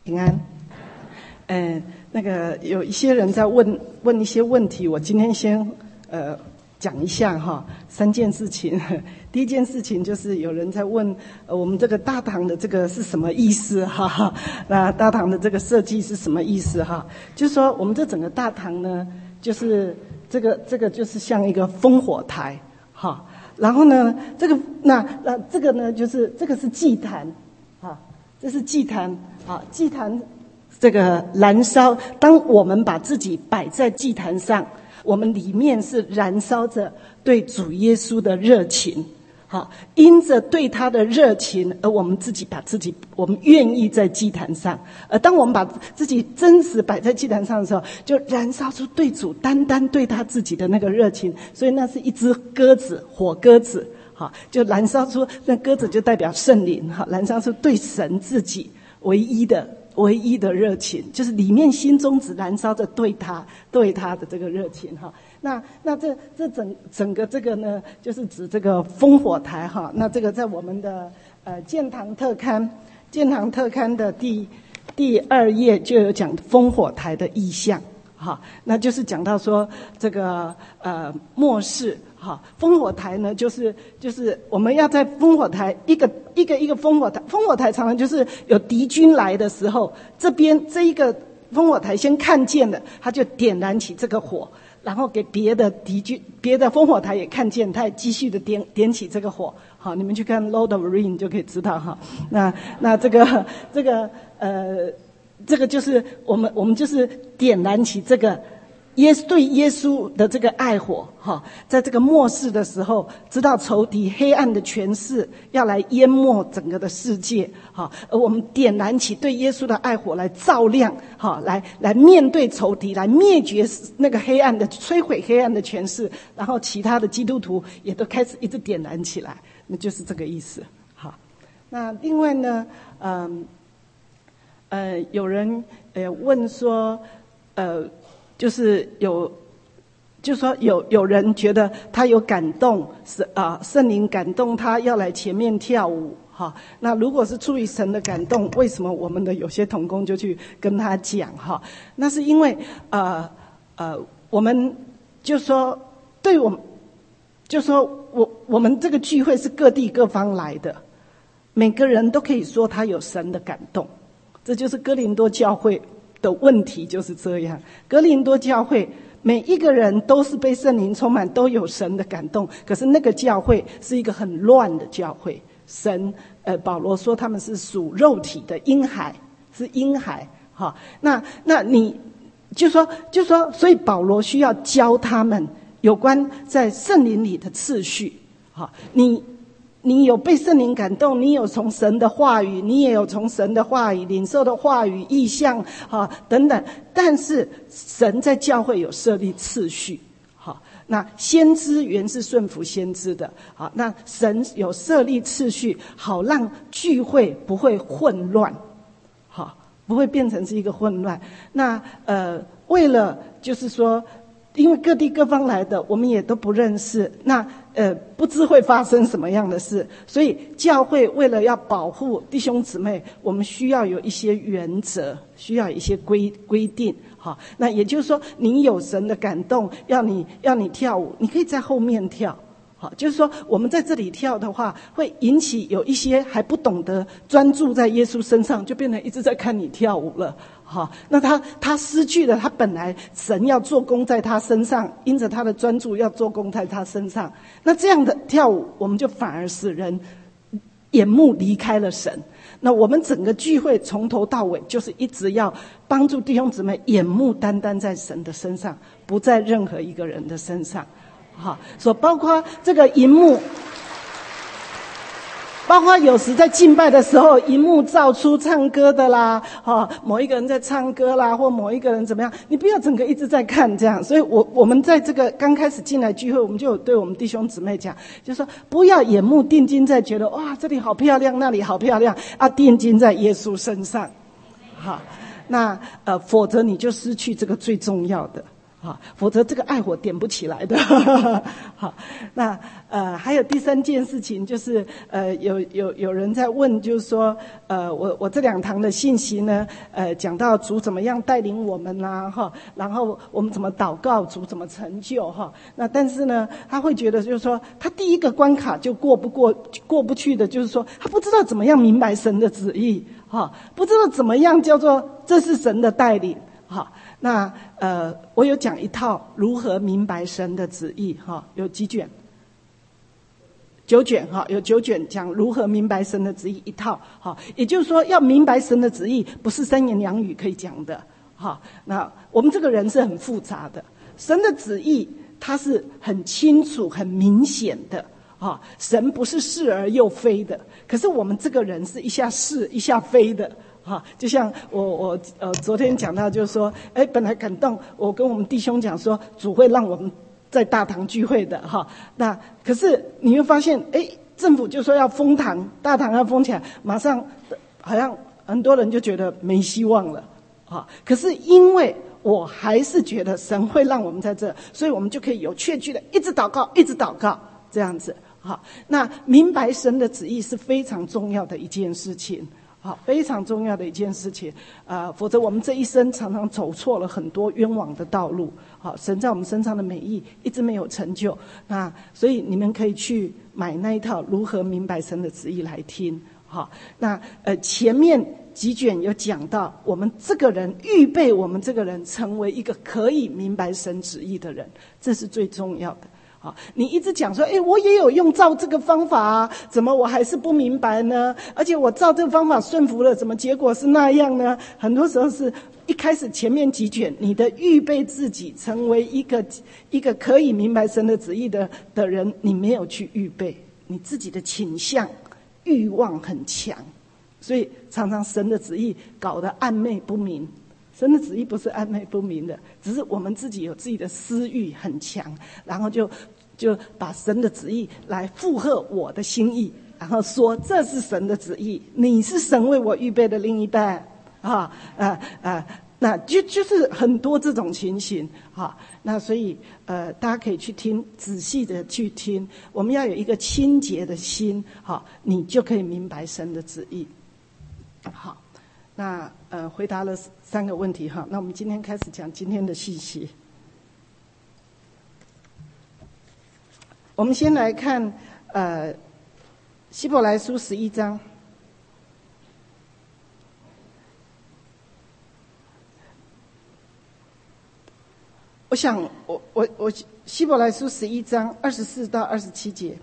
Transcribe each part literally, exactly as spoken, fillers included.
平安。嗯，那个有一些人在问问一些问题，我今天先呃讲一下哈，三件事情。第一件事情就是有人在问，呃，我们这个大堂的这个是什么意思哈哈？那大堂的这个设计是什么意思哈？就是说我们这整个大堂呢，就是这个这个就是像一个烽火台哈。然后呢，这个那那这个呢，就是这个是祭坛，啊，这是祭坛啊，祭坛这个燃烧。当我们把自己摆在祭坛上，我们里面是燃烧着对主耶稣的热情，好，因着对他的热情，而我们自己把自己，我们愿意在祭坛上。而当我们把自己真实摆在祭坛上的时候，就燃烧出对主单单对他自己的那个热情。所以那是一只鸽子，火鸽子，好，就燃烧出那鸽子就代表圣灵，哈，燃烧出对神自己唯一的。唯一的热情，就是里面心中只燃烧着对他对他的这个热情哈。那那这这整整个这个呢，就是指这个烽火台哈。那这个在我们的呃建堂特刊建堂特刊的第第二页就有讲烽火台的意象哈。那就是讲到说这个呃末世。好，烽火台呢，就是就是我们要在烽火台一个一个一个烽火台，烽火台常常就是有敌军来的时候，这边这一个烽火台先看见了，他就点燃起这个火，然后给别的敌军、别的烽火台也看见，他也继续的点点起这个火。好，你们去看《Lord of the Rings》就可以知道哈。那那这个这个呃，这个就是我们我们就是点燃起这个。耶稣对耶稣的这个爱火，哈，在这个末世的时候，知道仇敌黑暗的权势要来淹没整个的世界，哈，而我们点燃起对耶稣的爱火来照亮，哈，来来面对仇敌，来灭绝那个黑暗的、摧毁黑暗的权势，然后其他的基督徒也都开始一直点燃起来，那就是这个意思，好。那另外呢，嗯，呃，有人呃问说，呃。就是有，就是说有有人觉得他有感动，是啊，圣灵感动他要来前面跳舞，哈。那如果是出于神的感动，为什么我们的有些同工就去跟他讲哈？那是因为呃呃，我们就说对我们，就说我我们这个聚会是各地各方来的，每个人都可以说他有神的感动，这就是哥林多教会。的问题就是这样，哥林多教会每一个人都是被圣灵充满，都有神的感动。可是那个教会是一个很乱的教会，神呃保罗说他们是属肉体的婴孩，是婴孩哈。那那你就说就说，所以保罗需要教他们有关在圣灵里的次序哈。你。你有被圣灵感动，你有从神的话语，你也有从神的话语领受的话语意象啊等等，但是神在教会有设立次序，好，那先知原是顺服先知的，好，那神有设立次序，好让聚会不会混乱，好，不会变成是一个混乱。那呃，为了就是说。因为各地各方来的，我们也都不认识，那呃不知会发生什么样的事，所以教会为了要保护弟兄姊妹，我们需要有一些原则，需要有一些规规定，好，那也就是说，你有神的感动，要你要你跳舞，你可以在后面跳，好，就是说我们在这里跳的话，会引起有一些还不懂得专注在耶稣身上，就变成一直在看你跳舞了。好，那他他失去了他本来神要做工在他身上，因着他的专注要做工在他身上，那这样的跳舞，我们就反而使人眼目离开了神。那我们整个聚会从头到尾就是一直要帮助弟兄姊妹眼目单单在神的身上，不在任何一个人的身上。好，所包括这个荧幕。包括有时在敬拜的时候，荧幕照出唱歌的啦，哈，某一个人在唱歌啦，或某一个人怎么样，你不要整个一直在看这样。所以我我们在这个刚开始进来聚会，我们就有对我们弟兄姊妹讲，就说不要眼目定睛在觉得哇这里好漂亮，那里好漂亮，啊定睛在耶稣身上，好，那呃否则你就失去这个最重要的。 啊，否则这个爱火点不起来的。好，那呃还有第三件事情就是呃有有有人在问，就是说呃我我这两堂的信息呢，呃讲到主怎么样带领我们啦、啊、哈，然后我们怎么祷告，主怎么成就哈。那但是呢，他会觉得就是说他第一个关卡就过不过过不去的，就是说他不知道怎么样明白神的旨意哈，不知道怎么样叫做这是神的带领哈。那呃，我有讲一套如何明白神的旨意哈，有几卷？九卷哈，有九卷讲如何明白神的旨意一套哈。也就是说，要明白神的旨意，不是三言两语可以讲的哈。那我们这个人是很复杂的，神的旨意它是很清楚、很明显的哈。神不是是而又非的，可是我们这个人是一下是一下非的。哈，就像我我呃昨天讲到，就是说，哎，本来感动，我跟我们弟兄讲说，主会让我们在大堂聚会的哈。那可是你会发现，哎，政府就说要封堂，大堂要封起来，马上好像很多人就觉得没希望了啊。可是因为我还是觉得神会让我们在这，所以我们就可以有确据的一直祷告，一直祷告这样子。好，那明白神的旨意是非常重要的一件事情。好，非常重要的一件事情，呃，否则我们这一生常常走错了很多冤枉的道路。好，神在我们身上的美意一直没有成就，那所以你们可以去买那一套如何明白神的旨意来听。好，那呃前面几卷有讲到，我们这个人预备我们这个人成为一个可以明白神旨意的人，这是最重要的。好，你一直讲说，哎，我也有用照这个方法啊，怎么我还是不明白呢？而且我照这个方法顺服了，怎么结果是那样呢？很多时候是一开始前面几卷，你的预备自己成为一个一个可以明白神的旨意的的人，你没有去预备，你自己的倾向欲望很强，所以常常神的旨意搞得暧昧不明。神的旨意不是暧昧不明的，只是我们自己有自己的私欲很强，然后就就把神的旨意来附和我的心意，然后说这是神的旨意，你是神为我预备的另一半啊啊啊！那就就是很多这种情形啊。那所以呃，大家可以去听，仔细的去听。我们要有一个清洁的心，好，你就可以明白神的旨意。好。那呃，回答了三个问题哈。那我们今天开始讲今天的信息。我们先来看呃，希伯来书十一章。我想，我我我希伯来书十一章二十四到二十七节。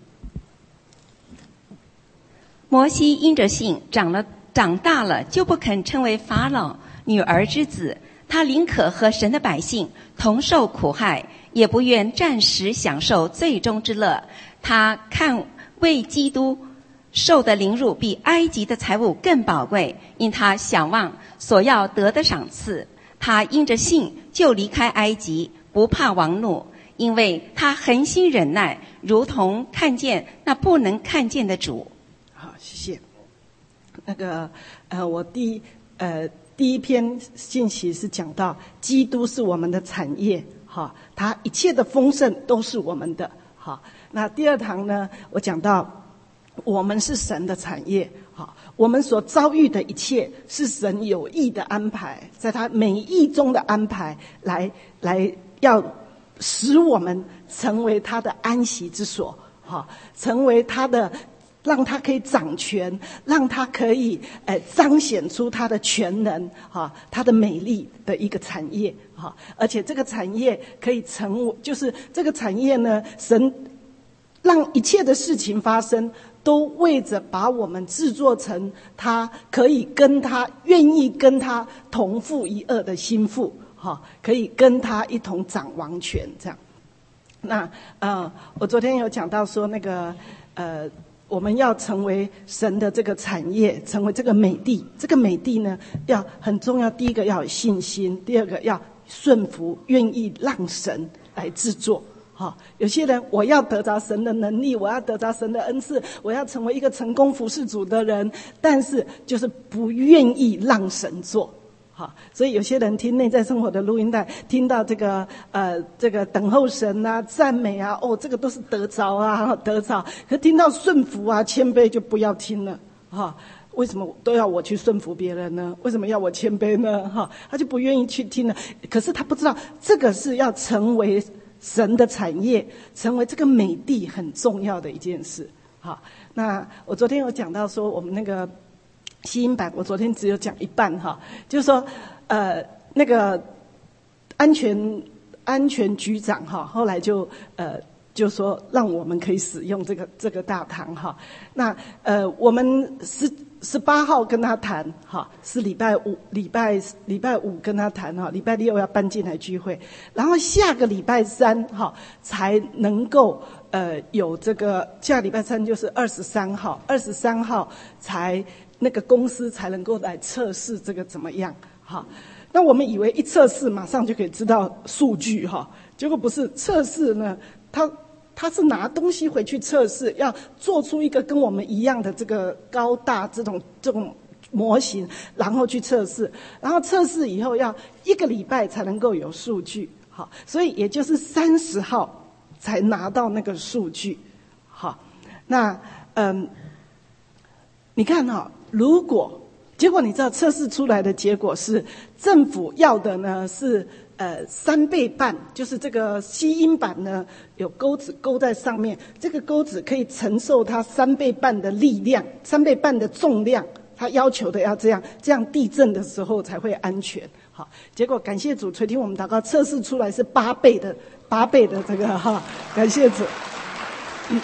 摩西因着信长了。长大了就不肯称为法老女儿之子，他宁可和神的百姓同受苦害，也不愿暂时享受最终之乐。他看为基督受的凌辱比埃及的财物更宝贵，因他想望所要得的赏赐。他因着信就离开埃及，不怕王怒，因为他恒心忍耐，如同看见那不能看见的主。 好，谢谢。那个呃，我第呃第一篇信息是讲到基督是我们的产业，哈，他一切的丰盛都是我们的，哈。那第二堂呢，我讲到我们是神的产业，哈，我们所遭遇的一切是神有意的安排，在他美意中的安排，来来要使我们成为他的安息之所，哈，成为他的。让他可以掌权，让他可以呃彰显出他的全能哈，他的美丽的一个产业哈，而且这个产业可以成，就是这个产业呢，神让一切的事情发生，都为着把我们制作成他可以跟他愿意跟他同父一轭的心腹哈，可以跟他一同掌王权这样。那呃，我昨天有讲到说那个呃。我们要成为神的这个产业，成为这个美地。这个美地呢，要很重要。第一个要有信心，第二个要顺服，愿意让神来制作。好，有些人我要得着神的能力，我要得着神的恩赐，我要成为一个成功服侍主的人，但是就是不愿意让神做。 好，所以有些人听内在生活的录音带，听到这个呃这个等候神啊、赞美啊，哦，这个都是得着啊，得着。可听到顺服啊、谦卑就不要听了，哈。为什么都要我去顺服别人呢？为什么要我谦卑呢？哈，他就不愿意去听了。可是他不知道，这个是要成为神的产业，成为这个美地很重要的一件事。好，那我昨天有讲到说，我们那个吸音版，我昨天只有讲一半哈，就是说，呃，那个安全安全局长哈，后来就呃。就说让我们可以使用这个这个大堂哈，那呃我们十十八号跟他谈哈，是礼拜五礼拜礼拜五跟他谈哈，礼拜六要搬进来聚会，然后下个礼拜三哈才能够呃有这个下礼拜三就是二十三号，二十三号才那个公司才能够来测试这个怎么样哈。那我们以为一测试马上就可以知道数据哈，结果不是，测试呢，他他是拿东西回去测试，要做出一个跟我们一样的这个高大这种这种模型，然后去测试，然后测试以后要一个礼拜才能够有数据，好，所以也就是三十号才拿到那个数据，好，那嗯，你看哈，如果结果你知道测试出来的结果是政府要的呢是呃三倍半，就是这个吸音板呢有钩子勾在上面，这个钩子可以承受它三倍半的力量，三倍半的重量，它要求的要这样，这样地震的时候才会安全。好，结果感谢主垂听我们祷告，测试出来是八倍的八倍的这个哈，感谢主。嗯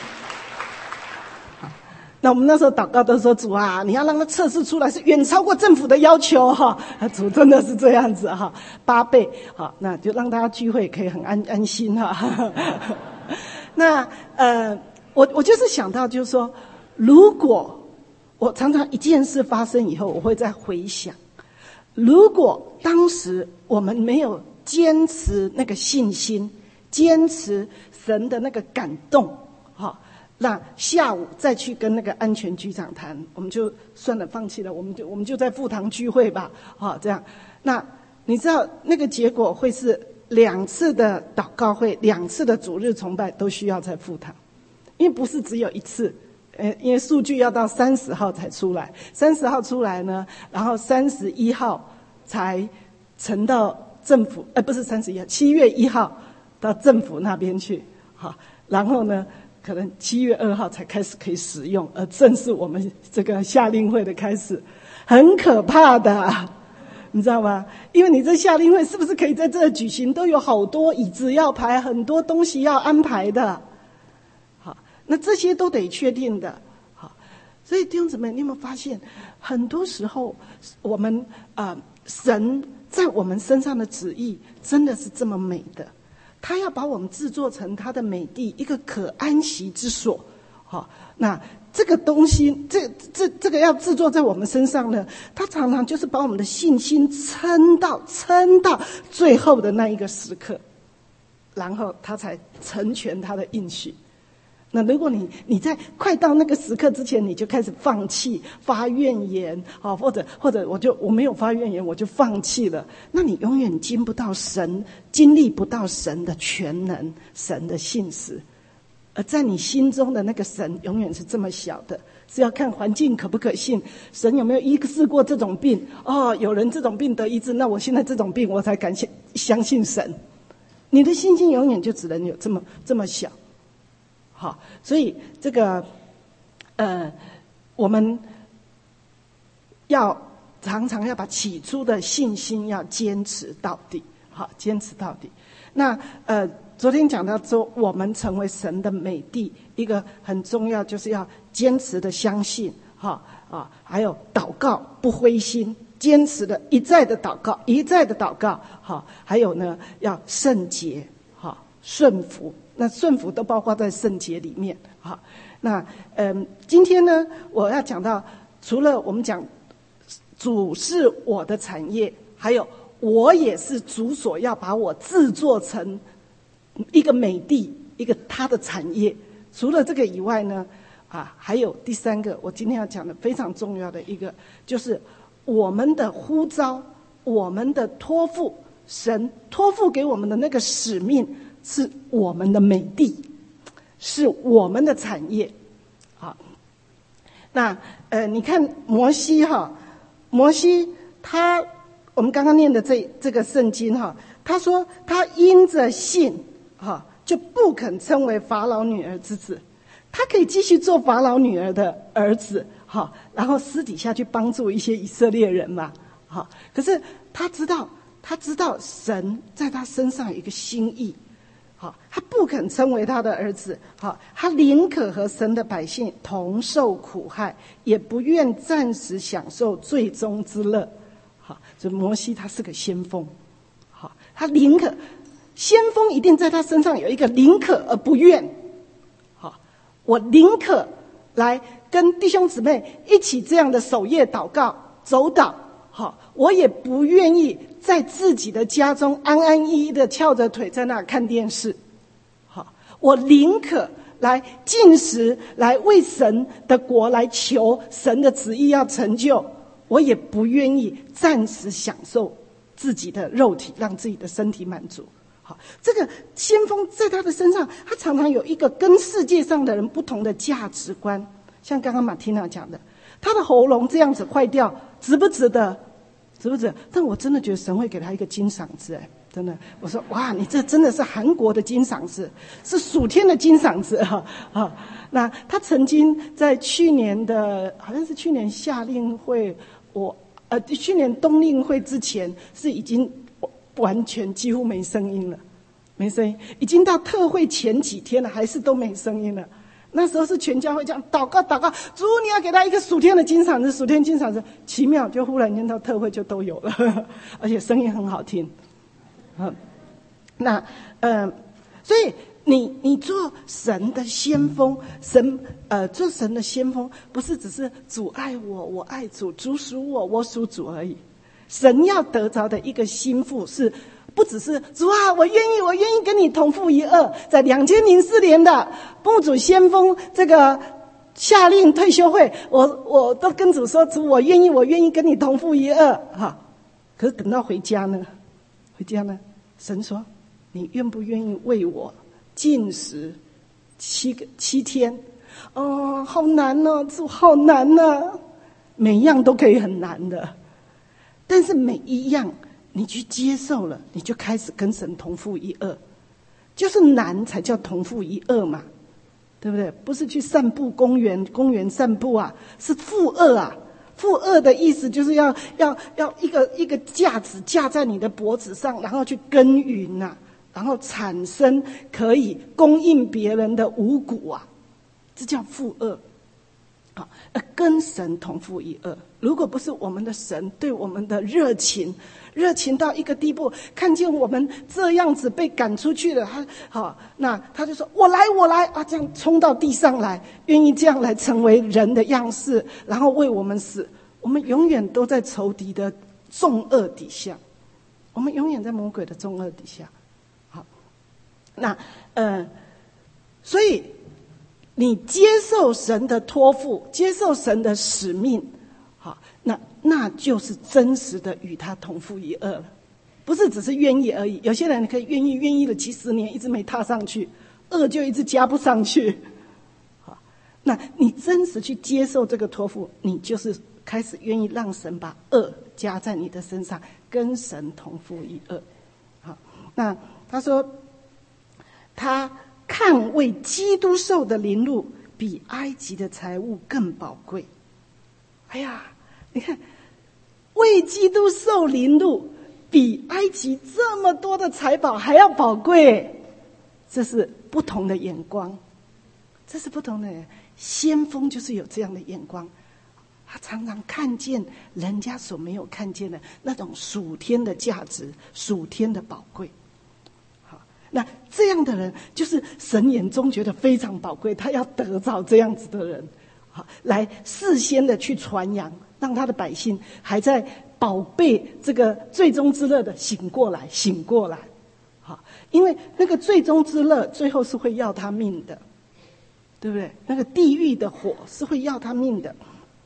那我们那时候祷告都说，主啊，你要让它测试出来是远超过政府的要求哈。主真的是这样子哈，八倍好，那就让大家聚会可以很安安心哈。那呃，我我就是想到就是说，如果我常常一件事发生以后，我会再回想，如果当时我们没有坚持那个信心，坚持神的那个感动，哈。那下午再去跟那个安全局长谈，我们就算了，放弃了，我们就我们就在副堂聚会吧，好，这样。那你知道那个结果会是两次的祷告会，两次的主日崇拜都需要在副堂，因为不是只有一次，呃，因为数据要到三十号才出来，三十号出来呢，然后三十一号才呈到政府，呃，不是三十一号，七月一号到政府那边去，好，然后呢。可能七月二号才开始可以使用，而正是我们这个夏令会的开始，很可怕的，你知道吗？因为你这夏令会是不是可以在这举行，都有好多椅子要排，很多东西要安排的，好，那这些都得确定的，好，所以弟兄姊妹，你有没有发现，很多时候我们啊、呃，神在我们身上的旨意真的是这么美的。他要把我们制作成他的美地，一个可安息之所。好，那这个东西，这这这个要制作在我们身上呢，他常常就是把我们的信心撑到撑到最后的那一个时刻，然后他才成全他的应许。那如果你你在快到那个时刻之前，你就开始放弃、发怨言，啊，或者或者我就我没有发怨言，我就放弃了，那你永远经不到神，经历不到神的全能、神的信实。而在你心中的那个神，永远是这么小的，是要看环境可不可信，神有没有医治过这种病？哦，有人这种病得医治，那我现在这种病，我才敢相信神。你的信心永远就只能有这么这么小。好，所以这个，呃，我们要常常要把起初的信心要坚持到底，好，坚持到底。那呃，昨天讲到说，我们成为神的美地，一个很重要就是要坚持的相信，哈啊，还有祷告不灰心，坚持的一再的祷告，一再的祷告，好，还有呢要圣洁，好，顺服。那顺服都包括在圣洁里面，好，那嗯，今天呢，我要讲到，除了我们讲主是我的产业，还有我也是主所要把我制作成一个美地，一个他的产业。除了这个以外呢，啊，还有第三个，我今天要讲的非常重要的一个，就是我们的呼召， 我们的托付，神托付给我们的那个使命是我们的美地，是我们的产业。好，那呃，你看摩西哈，摩西他我们刚刚念的这这个圣经哈，他说他因着信哈，就不肯称为法老女儿之子。他可以继续做法老女儿的儿子，好，然后私底下去帮助一些以色列人嘛，好。可是他知道，他知道神在他身上有一个心意，好，他不肯称为他的儿子，好，他宁可和神的百姓同受苦害，也不愿暂时享受最终之乐，好。这摩西他是个先锋，好，他宁可，先锋一定在他身上有一个宁可而不愿。我宁可来跟弟兄姊妹一起这样的守夜祷告走祷，好，我也不愿意在自己的家中安安逸逸的翘着腿在那看电视，好，我宁可来进食，来为神的国来求神的旨意要成就，我也不愿意暂时享受自己的肉体，让自己的身体满足。这个先锋在他的身上，他常常有一个跟世界上的人不同的价值观。像刚刚马蒂娜讲的，他的喉咙这样子坏掉，值不值得？值不值得？但我真的觉得神会给他一个金嗓子，哎，真的。我说哇，你这真的是韩国的金嗓子，是属天的金嗓子啊！啊，那他曾经在去年的，好像是去年夏令会，我呃去年冬令会之前是已经。完全几乎没声音了，没声音，已经到特会前几天了，还是都没声音了。那时候是全教会这样祷告祷告，主你要给他一个属天的金嗓子，属天金嗓子，奇妙，就忽然间到特会就都有了，呵呵，而且声音很好听。嗯，那呃，所以你你做神的先锋，神呃做神的先锋，不是只是主爱我，我爱主，主属我，我属主而已。神要得着的一个心腹是，不只是主啊，我愿意，我愿意跟你同父一轭。在两千零四年的牧主先锋这个下令退休会，我我都跟主说，主，我愿意，我愿意跟你同父一轭。哈，可是等到回家呢，回家呢，神说，你愿不愿意为我禁食七个七天？哦，好难哦，主好难啊，每一样都可以很难的。但是每一样你去接受了，你就开始跟神同父一轭，就是难才叫同父一轭嘛，对不对？不是去散步公园，公园散步啊，是负轭啊。负轭的意思就是要要要一个一个架子架在你的脖子上，然后去耕耘啊，然后产生可以供应别人的五谷啊，这叫负轭。好，跟神同父一轭。如果不是我们的神对我们的热情，热情到一个地步，看见我们这样子被赶出去了，他好，那他就说我来我来啊，这样冲到地上来，愿意这样来成为人的样式，然后为我们死。我们永远都在仇敌的重恶底下，我们永远在魔鬼的重恶底下。好，那呃，所以你接受神的托付，接受神的使命，好，那那就是真实的与他同父一轭了，不是只是愿意而已。有些人可以愿意愿意了几十年，一直没踏上去，恶就一直加不上去。好，那你真实去接受这个托付，你就是开始愿意让神把恶加在你的身上，跟神同父一轭。好，那他说他看为基督受的凌辱，比埃及的财物更宝贵。哎呀，你看，为基督受凌辱，比埃及这么多的财宝还要宝贵。这是不同的眼光，这是不同的人。先锋就是有这样的眼光，他常常看见人家所没有看见的那种属天的价值，属天的宝贵。那这样的人就是神眼中觉得非常宝贵，他要得着这样子的人，好，来事先的去传扬，让他的百姓还在宝贝这个最终之乐的醒过来，醒过来，好，因为那个最终之乐最后是会要他命的，对不对？那个地狱的火是会要他命的。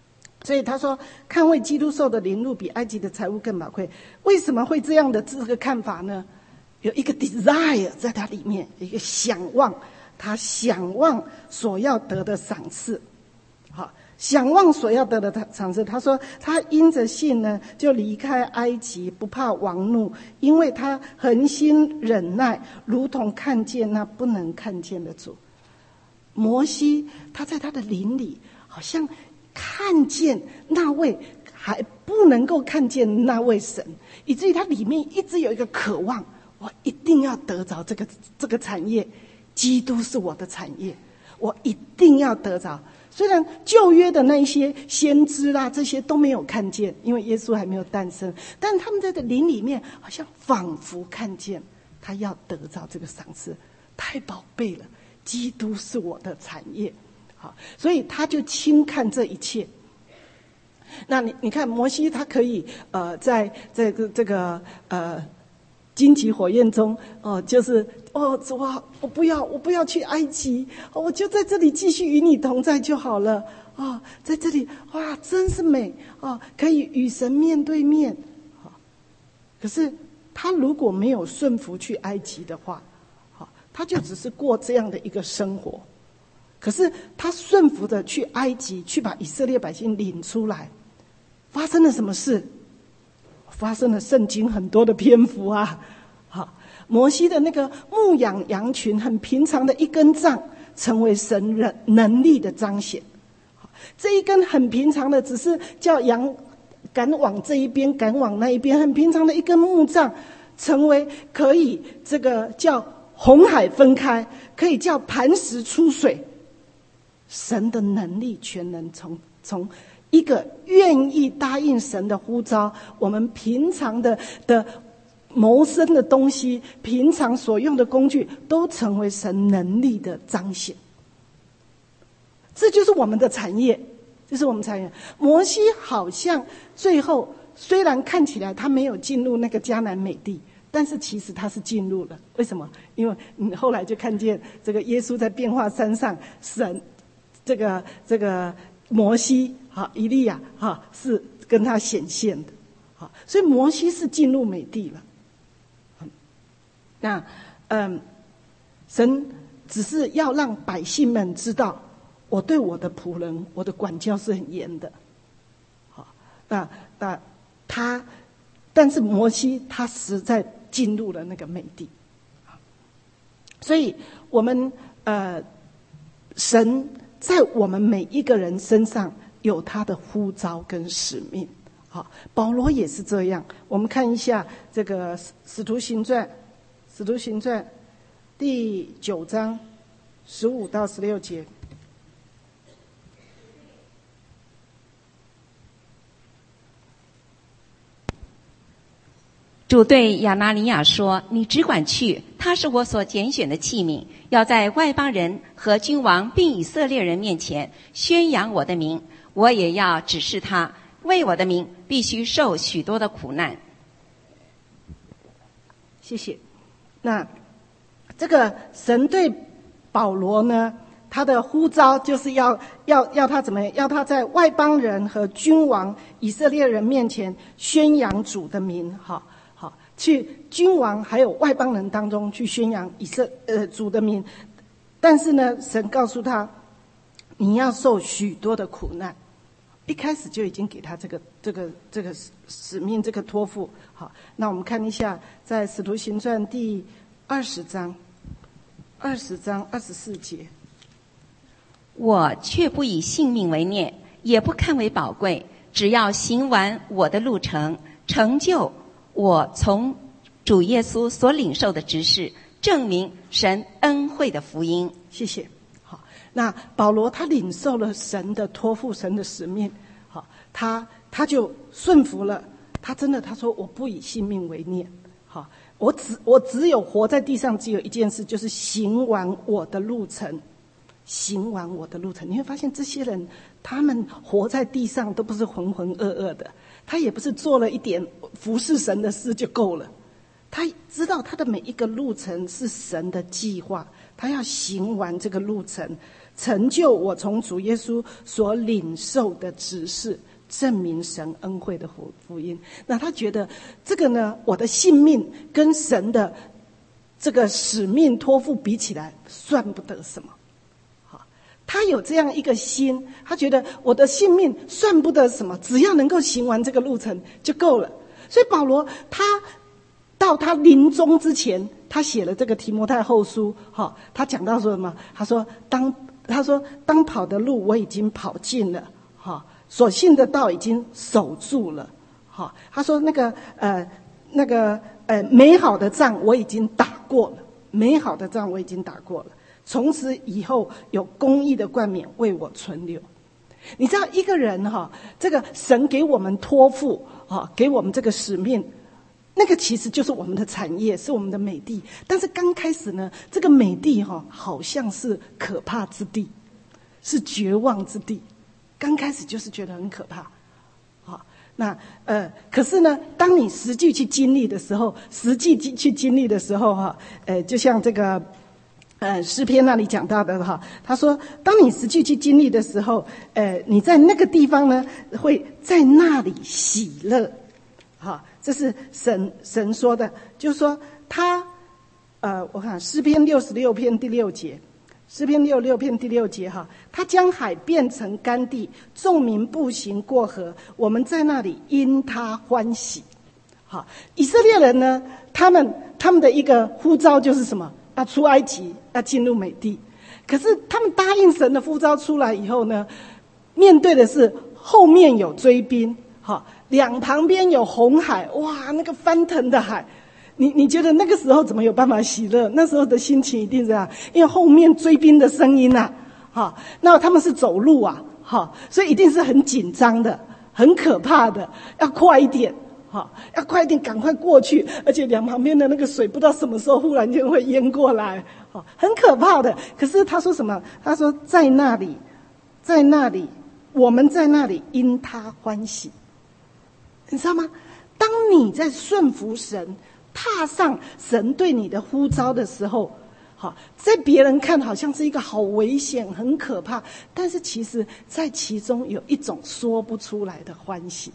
所以他说，看为基督受的凌辱比埃及的财物更宝贵。为什么会这样的这个看法呢？有一个 desire 在他里面，一个想望，他想望所要得的赏赐。好，想望所要得的赏赐。他说，他因着信呢，就离开埃及，不怕王怒，因为他恒心忍耐，如同看见那不能看见的主。摩西他在他的灵里，好像看见那位还不能够看见那位神，以至于他里面一直有一个渴望，我一定要得着这个这个产业，基督是我的产业，我一定要得着。虽然旧约的那一些先知啦，这些都没有看见，因为耶稣还没有诞生，但他们在这灵里面好像仿佛看见他要得着这个赏赐，太宝贝了，基督是我的产业。好，所以他就轻看这一切。那你你看摩西他可以呃在这个这个呃荆棘火焰中哦、呃，就是哦主啊，我不要我不要去埃及，哦、我就在这里继续与你同在就好了啊、哦，在这里哇真是美啊、哦，可以与神面对面啊、哦。可是他如果没有顺服去埃及的话，好、哦，他就只是过这样的一个生活。可是他顺服的去埃及，去把以色列百姓领出来，发生了什么事？发生了圣经很多的篇幅啊。好，摩西的那个牧养羊群，很平常的一根杖，成为神人能力的彰显。这一根很平常的，只是叫羊赶往这一边，赶往那一边，很平常的一根木杖，成为可以这个叫红海分开，可以叫磐石出水。神的能力全能从从一个愿意答应神的呼召，我们平常的的谋生的东西，平常所用的工具，都成为神能力的彰显。这就是我们的产业，这是我们产业。摩西好像最后虽然看起来他没有进入那个迦南美地，但是其实他是进入了。为什么？因为你后来就看见这个耶稣在变化山上，神这个这个摩西哈以利亚哈是跟他显现的，好，所以摩西是进入美地了。那嗯，神只是要让百姓们知道，我对我的仆人，我的管教是很严的。好，那那他，但是摩西他实在进入了那个美地，所以我们呃，神在我们每一个人身上有他的呼召跟使命。好，保罗也是这样。我们看一下这个使徒行传，使徒行传第九章十五到十六节。 主对亚拿尼亚说，你只管去，他是我所拣选的器皿，要在外邦人和君王并以色列人面前宣扬我的名，我也要指示他，为我的名必须受许多的苦难。 谢谢。那这个神对保罗呢，他的呼召就是要要要他怎么样？要他在外邦人和君王以色列人面前宣扬主的名，好好去君王还有外邦人当中去宣扬以色呃主的名。但是呢，神告诉他，你要受许多的苦难。一开始就已经给他这个这个这个使命，这个托付。好，那我们看一下，在使徒行传第二十章，二十章二十四节。 我却不以性命为念，也不看为宝贵，只要行完我的路程，成就我从主耶稣所领受的职事，证明神恩惠的福音。 谢谢。好，那保罗他领受了神的托付，神的使命，好，他他就顺服了。他真的他说，我不以性命为念。好，我只我只有活在地上，只有一件事，就是行完我的路程。行完我的路程，你会发现这些人，他们活在地上都不是浑浑噩噩的，他也不是做了一点服侍神的事就够了，他知道他的每一个路程是神的计划，他要行完这个路程，成就我从主耶稣所领受的指示， 证明神恩惠的福音。那他觉得这个呢，我的性命跟神的这个使命托付比起来，算不得什么。好，他有这样一个心，他觉得我的性命算不得什么，只要能够行完这个路程就够了。所以保罗他到他临终之前，他写了这个提摩太后书，哈，他讲到说什么？他说当他说当跑的路我已经跑尽了，哈。所信的道已经守住了，好，他说那个呃那个呃美好的仗我已经打过了，美好的仗我已经打过了，从此以后有公义的冠冕为我存留。你知道一个人哈，这个神给我们托付啊，给我们这个使命，那个其实就是我们的产业，是我们的美地。但是刚开始呢，这个美地哈，好像是可怕之地，是绝望之地。刚开始就是觉得很可怕，好，那呃，可是呢，当你实际去经历的时候，实际去经历的时候哈，呃，就像这个呃诗篇那里讲到的哈，他说，当你实际去经历的时候，呃，你在那个地方呢，会在那里喜乐，哈，这是神神说的，就是说他呃，我看诗篇六十六篇第六节。诗篇六十六篇第六节哈，他将海变成干地，众民步行过河，我们在那里因他欢喜。好，以色列人呢，他们他们的一个呼召就是什么？要出埃及，要进入美地。可是他们答应神的呼召出来以后呢，面对的是后面有追兵，好，两旁边有红海，哇，那个翻腾的海。你你觉得那个时候怎么有办法喜乐？那时候的心情一定这样，因为后面追兵的声音啊，好，那他们是走路啊，好，所以一定是很紧张的，很可怕的，要快一点，好，要快一点，赶快过去，而且两旁边的那个水不知道什么时候忽然间会淹过来，好，很可怕的。可是他说什么？他说在那里，在那里，我们在那里因他欢喜，你知道吗？当你在顺服神，踏上神对你的呼召的时候，好，在别人看好像是一个好危险、很可怕，但是其实在其中有一种说不出来的欢喜。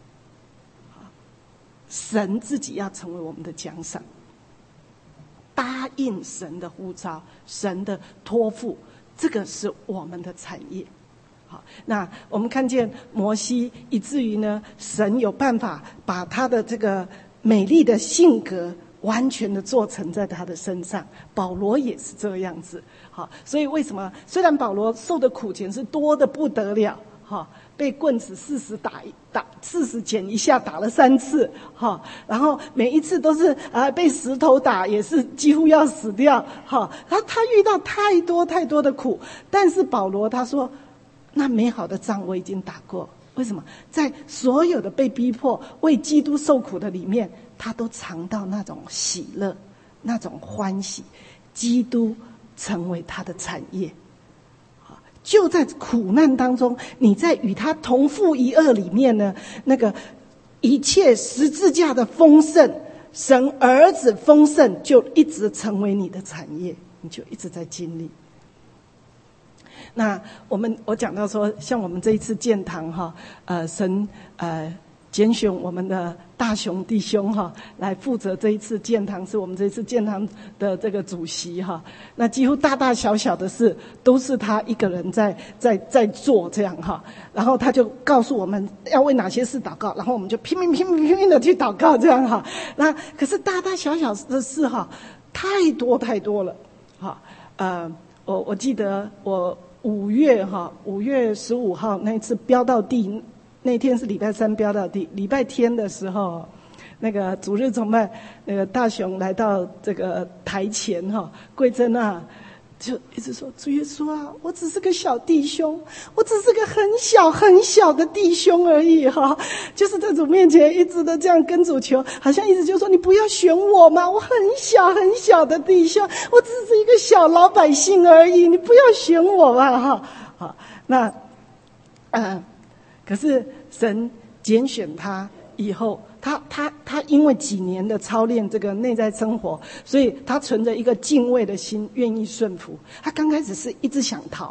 神自己要成为我们的奖赏，答应神的呼召、神的托付，这个是我们的产业。好，那我们看见摩西，以至于呢，神有办法把他的这个美丽的性格完全的做成在他的身上。保罗也是这样子，好，所以为什么虽然保罗受的苦钱是多的不得了，哈，被棍子四十打打四十剪一下打了三次，哈，然后每一次都是啊被石头打，也是几乎要死掉，哈，他他遇到太多太多的苦，但是保罗他说，那美好的仗我已经打过。为什么？在所有的被逼迫为基督受苦的里面，他都尝到那种喜乐，那种欢喜，基督成为他的产业。就在苦难当中，你在与他同负一轭里面呢，那个一切十字架的丰盛，神儿子丰盛就一直成为你的产业，你就一直在经历。那我们我讲到说，像我们这一次建堂哈，呃，神呃拣选我们的大雄弟兄哈，来负责这一次建堂，是我们这一次建堂的这个主席哈。那几乎大大小小的事都是他一个人在在在做这样哈。然后他就告诉我们要为哪些事祷告，然后我们就拼命拼命拼命的去祷告这样哈。那可是大大小小的事哈，太多太多了哈。呃，我我记得我。五月哈，五月十五号那一次飙到地，那天是礼拜三飙到地。礼拜天的时候，那个主日崇拜，那个大雄来到这个台前哈，跪在那，就一直说：“主耶稣啊，我只是个小弟兄，我只是个很小很小的弟兄而已哈。”就是在主面前一直的这样跟主求，好像一直就说：“你不要选我嘛，我很小很小的弟兄，我只是一个小老百姓而已，你不要选我嘛哈。”好，那嗯，可是神拣选他以后。他他他因为几年的操练这个内在生活，所以他存着一个敬畏的心，愿意顺服。他刚开始是一直想逃，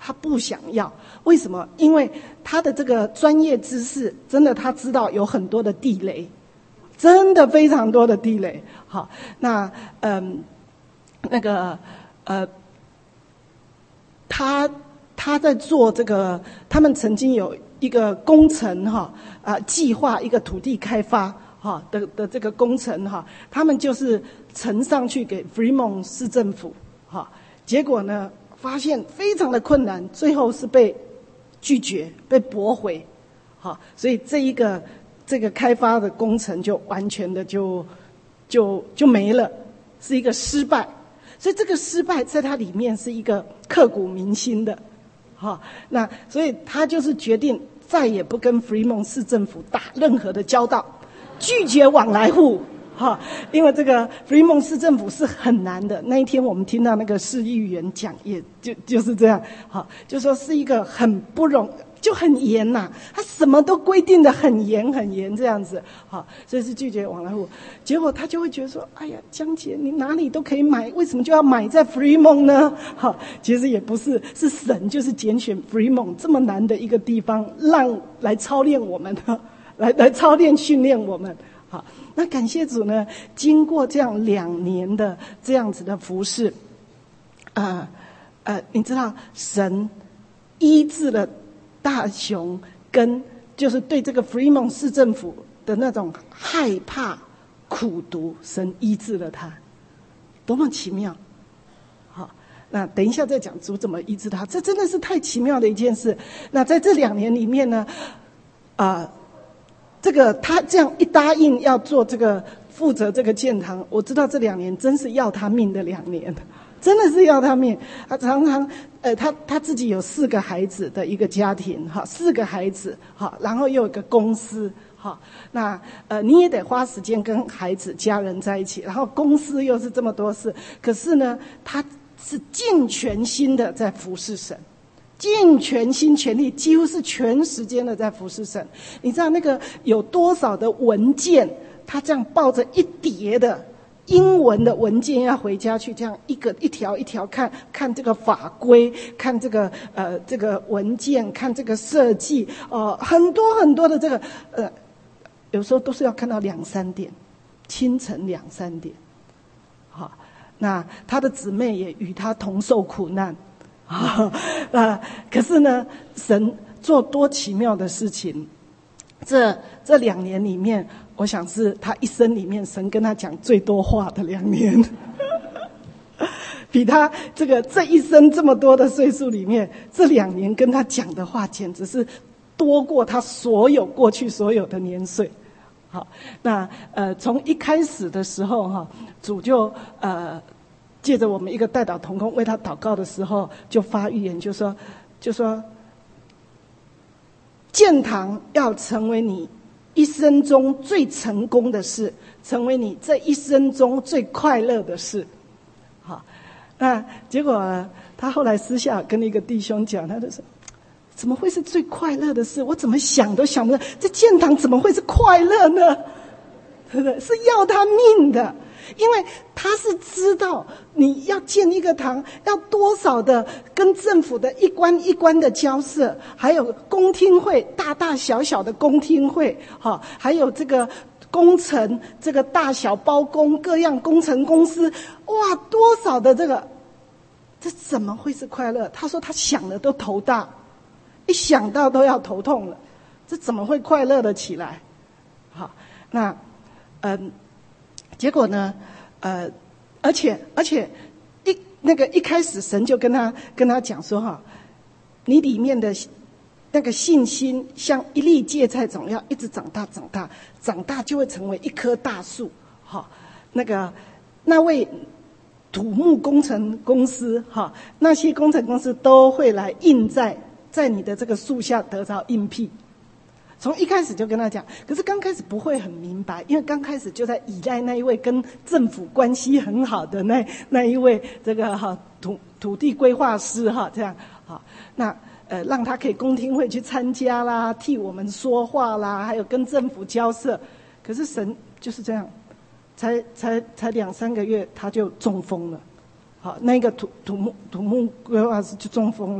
他不想要。为什么？因为他的这个专业知识，真的他知道有很多的地雷，真的非常多的地雷。好，那嗯，那个呃，他他在做这个，他们曾经有一个工程哈啊、呃，计划一个土地开发哈的的这个工程哈，他们就是呈上去给 Fremont 市政府哈，结果呢发现非常的困难，最后是被拒绝，被驳回，好，所以这一个这个开发的工程就完全的就就就没了，是一个失败。所以这个失败在它里面是一个刻骨铭心的，好，那所以他就是决定再也不跟 Fremont 市政府打任何的交道，拒绝往来户。哈，因为这个 Fremont 市政府是很难的。那一天我们听到那个市议员讲，也就就是这样，哈，就说是一个很不容，就很严呐、啊，他什么都规定的很严很严这样子，好，所以是拒绝往来户。结果他就会觉得说，哎呀，江姐你哪里都可以买，为什么就要买在 Fremont 呢？好，其实也不是，是神就是拣选 Fremont 这么难的一个地方，让来操练我们，来来操练训练我们。好，那感谢主呢，经过这样两年的这样子的服事，呃呃，你知道神医治了大雄跟就是对这个 Fremont 市政府的那种害怕苦毒，神医治了他，多么奇妙！好，那等一下再讲主怎么医治他，这真的是太奇妙的一件事。那在这两年里面呢，啊、呃。这个他这样一答应要做这个负责这个建堂，我知道这两年真是要他命的两年，真的是要他命。他常常呃，他他自己有四个孩子的一个家庭，哈，四个孩子，哈，然后又有一个公司，哈，那呃你也得花时间跟孩子家人在一起，然后公司又是这么多事，可是呢，他是尽全心的在服侍神。尽全心全力，几乎是全时间的在服侍神。你知道那个有多少的文件，他这样抱着一叠的英文的文件要回家去，这样一个一条一条看，看这个法规，看这个呃这个文件，看这个设计，呃很多很多的这个呃，有时候都是要看到两三点，清晨两三点。好，那他的姊妹也与他同受苦难。啊、呃，可是呢，神做多奇妙的事情。这这两年里面，我想是他一生里面神跟他讲最多话的两年，比他这个这一生这么多的岁数里面，这两年跟他讲的话，简直是多过他所有过去所有的年岁。好，那呃，从一开始的时候哈，主就呃。借着我们一个代祷同工为他祷告的时候，就发预言，就说，就说，建堂要成为你一生中最成功的事，成为你这一生中最快乐的事。好，那结果他后来私下跟一个弟兄讲，他就说，怎么会是最快乐的事？我怎么想都想不到，这建堂怎么会是快乐呢？对不对？是要他命的。因为他是知道你要建一个堂要多少的跟政府的一关一关的交涉，还有公听会，大大小小的公听会，哈，还有这个工程，这个大小包工各样工程公司，哇，多少的这个，这怎么会是快乐？他说他想的都头大，一想到都要头痛了，这怎么会快乐的起来？好，那嗯。结果呢，呃，而且而且一那个一开始神就跟他跟他讲说哈，你里面的那个信心像一粒芥菜种，要一直长大长大长大，就会成为一棵大树。哈，那个那位土木工程公司哈，那些工程公司都会来应在在你的这个树下得着应聘。从一开始就跟他讲，可是刚开始不会很明白，因为刚开始就在依赖那一位跟政府关系很好的那那一位这个哈土土地规划师哈，这样好，那呃让他可以公听会去参加啦，替我们说话啦，还有跟政府交涉。可是神就是这样，才才才两三个月他就中风了，好，那个土土木土木规划师就中风了。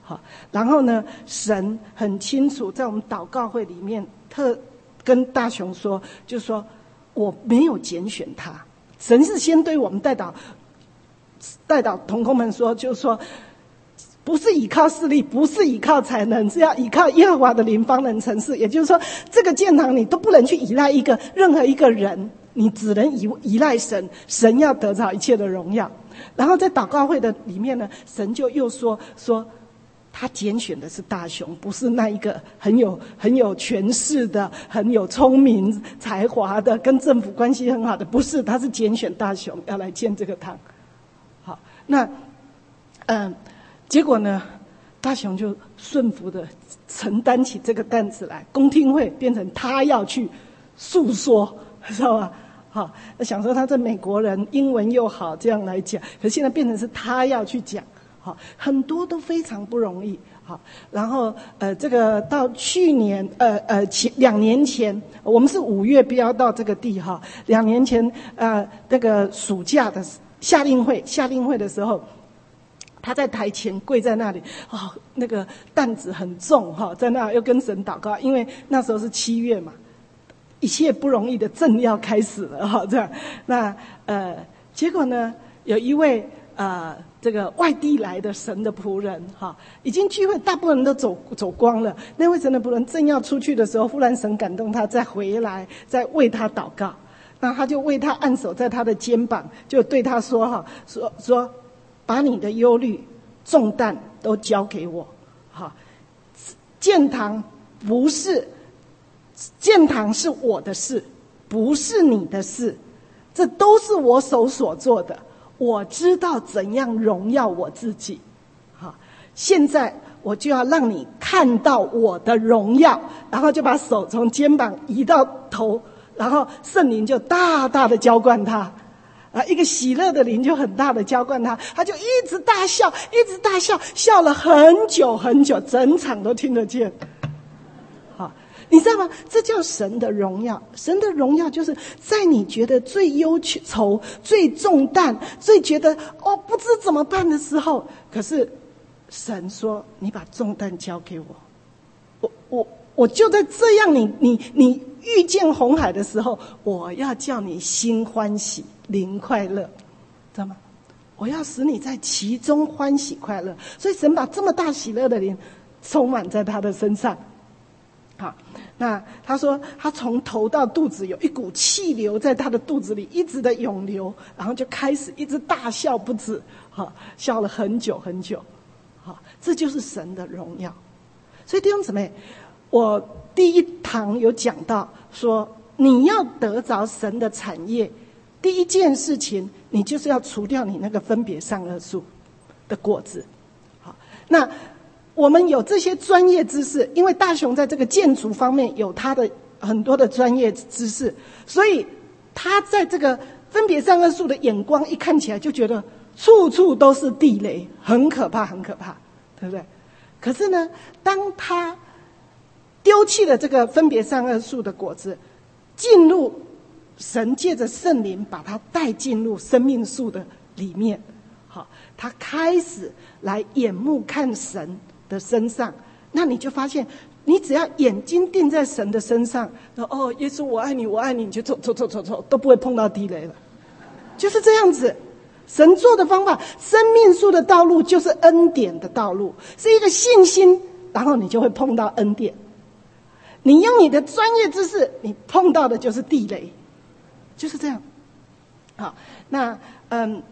好，然后呢，神很清楚在我们祷告会里面特跟大雄说，就是说我没有拣选他，神是先对我们代祷代祷同工们说，就是说不是依靠势力，不是依靠才能，是要依靠耶和华的灵方能成事。也就是说，这个建堂你都不能去依赖一个任何一个人，你只能依依赖神，神要得着一切的荣耀。然后在祷告会的里面呢，神就又说说他拣选的是大雄，不是那一个很有很有权势的、很有聪明才华的、跟政府关系很好的，不是，他是拣选大雄要来建这个堂。好，那嗯。结果呢，大雄就顺服的承担起这个担子来，公听会变成他要去诉说，知道吧？好，想说他在美国人英文又好，这样来讲，可是现在变成是他要去讲，好，很多都非常不容易。好，然后呃，这个到去年呃呃前两年前，我们是五月标到这个地哈，两年前呃那个暑假的夏令会夏令会的时候。他在台前跪在那里，哦，那个担子很重哈，在那又跟神祷告，因为那时候是七月嘛，一切不容易的正要开始了哈，这样，那呃，结果呢，有一位呃这个外地来的神的仆人哈，已经聚会大部分人都走走光了，那位神的仆人正要出去的时候，忽然神感动他，再回来再为他祷告，那他就为他按手在他的肩膀，就对他说哈，说说。把你的忧虑、重担都交给我，好，建堂不是建堂是我的事，不是你的事，这都是我手所做的。我知道怎样荣耀我自己，好，现在我就要让你看到我的荣耀，然后就把手从肩膀移到头，然后圣灵就大大的浇灌他。啊，一个喜乐的灵就很大的浇灌他，他就一直大笑，一直大笑，笑了很久很久，整场都听得见。好，你知道吗？这叫神的荣耀。神的荣耀就是在你觉得最忧愁、最重担、最觉得哦不知怎么办的时候，可是神说：“你把重担交给我，我我我就在这样你你你遇见红海的时候，我要叫你心欢喜。”灵快乐，知道吗？我要使你在其中欢喜快乐，所以神把这么大喜乐的灵充满在他的身上。好，那他说他从头到肚子有一股气流在他的肚子里一直的涌流，然后就开始一直大笑不止，好，笑了很久很久。好，这就是神的荣耀。所以弟兄姊妹，我第一堂有讲到说，你要得着神的产业。第一件事情，你就是要除掉你那个分别善恶树的果子。好，那我们有这些专业知识，因为大雄在这个建筑方面有他的很多的专业知识，所以他在这个分别善恶树的眼光一看起来就觉得处处都是地雷，很可怕，很可怕，对不对？可是呢，当他丢弃了这个分别善恶树的果子，进入神借着圣灵把他带进入生命树的里面，好，他开始来眼目看神的身上，那你就发现，你只要眼睛定在神的身上，哦，耶稣我爱你，我爱你，你就走走走走走，都不会碰到地雷了，就是这样子。神做的方法，生命树的道路就是恩典的道路，是一个信心，然后你就会碰到恩典。你用你的专业知识，你碰到的就是地雷。就是这样，好，那嗯，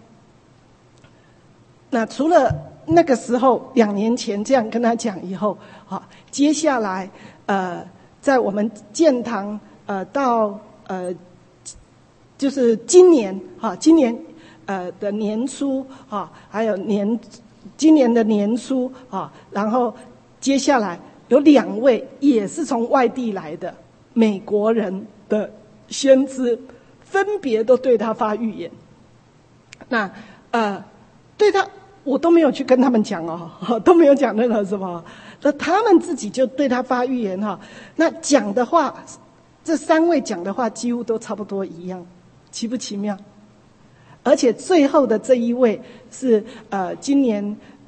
那除了那个时候两年前这样跟他讲以后，好，接下来呃，在我们建堂呃到呃，就是今年哈，今年呃的年初哈，还有年今年的年初啊，然后接下来有两位也是从外地来的美国人的先知。分别都对他发预言，那呃，对他我都没有去跟他们讲哦，都没有讲任何什么，那他们自己就对他发预言哈。那讲的话，这三位讲的话几乎都差不多一样，奇不奇妙？而且最后的这一位是呃，今年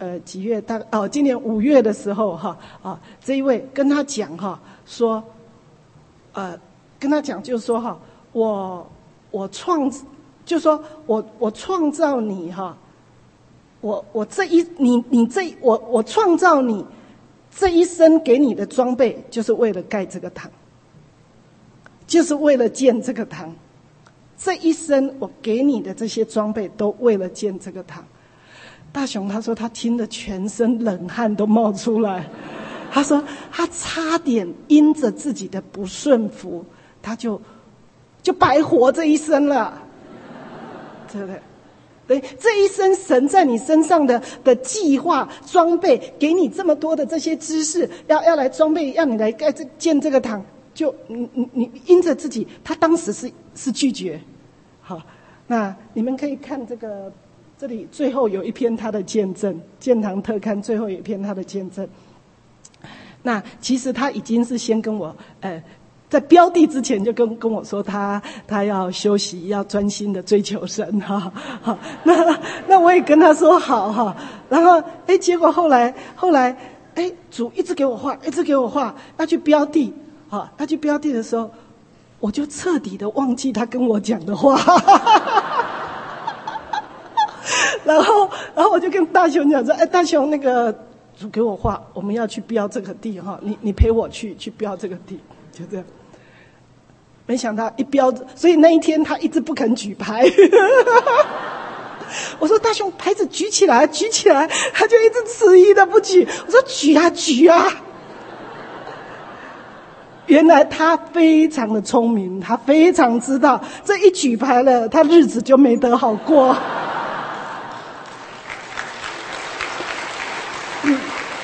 呃几月大哦，今年五月的时候哈啊，这一位跟他讲哈说，呃，跟他讲就是说哈，我我创，就说我我创造你哈，我我这一你你这我我创造你这一生给你的装备，就是为了盖这个堂，就是为了建这个堂。这一生我给你的这些装备，都为了建这个堂。大雄他说他听得全身冷汗都冒出来，他说他差点因着自己的不顺服，他就就白活这一生了，对不对？对，这一生神在你身上的的计划装备，给你这么多的这些知识，要要来装备，让你来盖这建这个堂，就你你你因着自己，他当时是是拒绝。好，那你们可以看这个，这里最后有一篇他的见证，建堂特刊最后有一篇他的见证。那其实他已经是先跟我，呃，在标地之前就跟跟我说他他要休息，要专心的追求神哈。好，那那我也跟他说好哈。然后哎，结果后来后来哎，主一直给我画，一直给我画，要去标地，啊，要去标地的时候。我就彻底的忘记他跟我讲的话，然后，然后我就跟大雄讲说：“哎，大雄，那个主给我画，我们要去标这个地哈，你你陪我去去标这个地，就这样。”没想到一标，所以那一天他一直不肯举牌。我说：“大雄，牌子举起来，举起来！”他就一直迟疑的不举。我说：“举啊，举啊！”原来他非常的聪明，他非常知道这一举牌了，他日子就没得好过。嗯，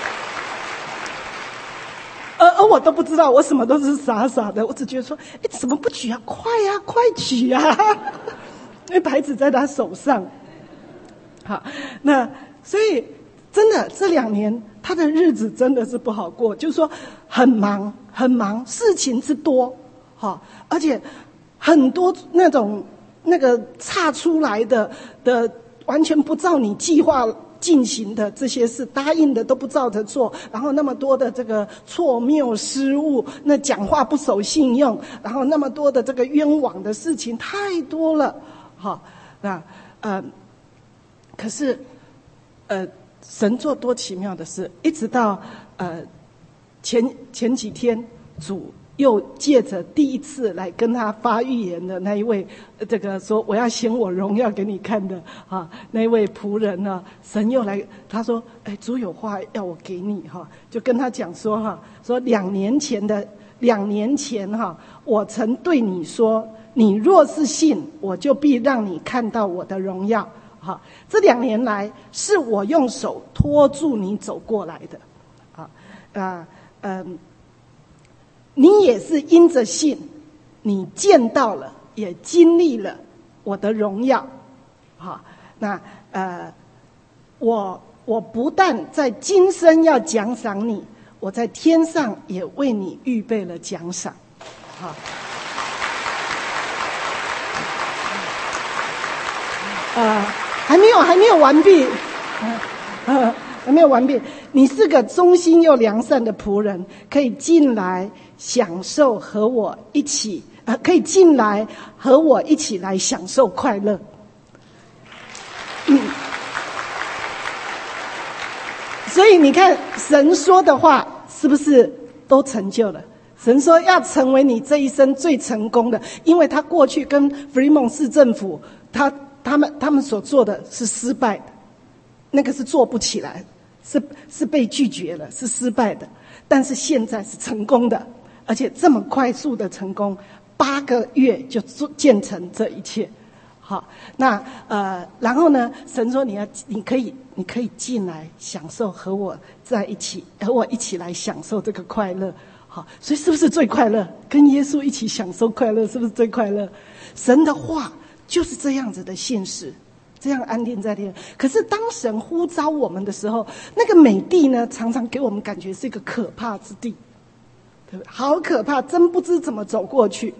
而而我都不知道，我什么都是傻傻的，我只觉得说，哎，怎么不举啊？快啊，快举啊！因为牌子在他手上。好，那所以真的这两年他的日子真的是不好过，就是说很忙。很忙，事情之多，哈，而且很多那种那个岔出来的的，完全不照你计划进行的这些事，答应的都不照着做，然后那么多的这个错谬失误，那讲话不守信用，然后那么多的这个冤枉的事情太多了，哈，那呃，可是呃，神做多奇妙的事，一直到呃。前前几天，主又借着第一次来跟他发预言的那一位，这个说我要显我荣耀给你看的啊，那一位仆人呢，神又来，他说：“哎，主有话要我给你哈。”就跟他讲说哈，说两年前的两年前哈，我曾对你说，你若是信，我就必让你看到我的荣耀。哈，这两年来是我用手托住你走过来的，啊啊。嗯，你也是因着信，你见到了，也经历了我的荣耀，好，那呃，我我不但在今生要奖赏你，我在天上也为你预备了奖赏，好，呃，还没有还没有完毕，呃呃还没有完毕。你是个忠心又良善的仆人，可以进来享受和我一起，呃，可以进来和我一起来享受快乐。嗯，所以你看，神说的话是不是都成就了？神说要成为你这一生最成功的，因为他过去跟弗里蒙市政府，他他们他们所做的是失败的，那个是做不起来的。是是被拒绝了，是失败的，但是现在是成功的，而且这么快速的成功，八个月就建成这一切。好，那呃，然后呢，神说你要，你可以，你可以进来享受和我在一起，和我一起来享受这个快乐。好，所以是不是最快乐？跟耶稣一起享受快乐，是不是最快乐？神的话就是这样子的现实。这样安定在天。可是当神呼召我们的时候，那个美地呢，常常给我们感觉是一个可怕之地，对不对？好可怕，真不知怎么走过去。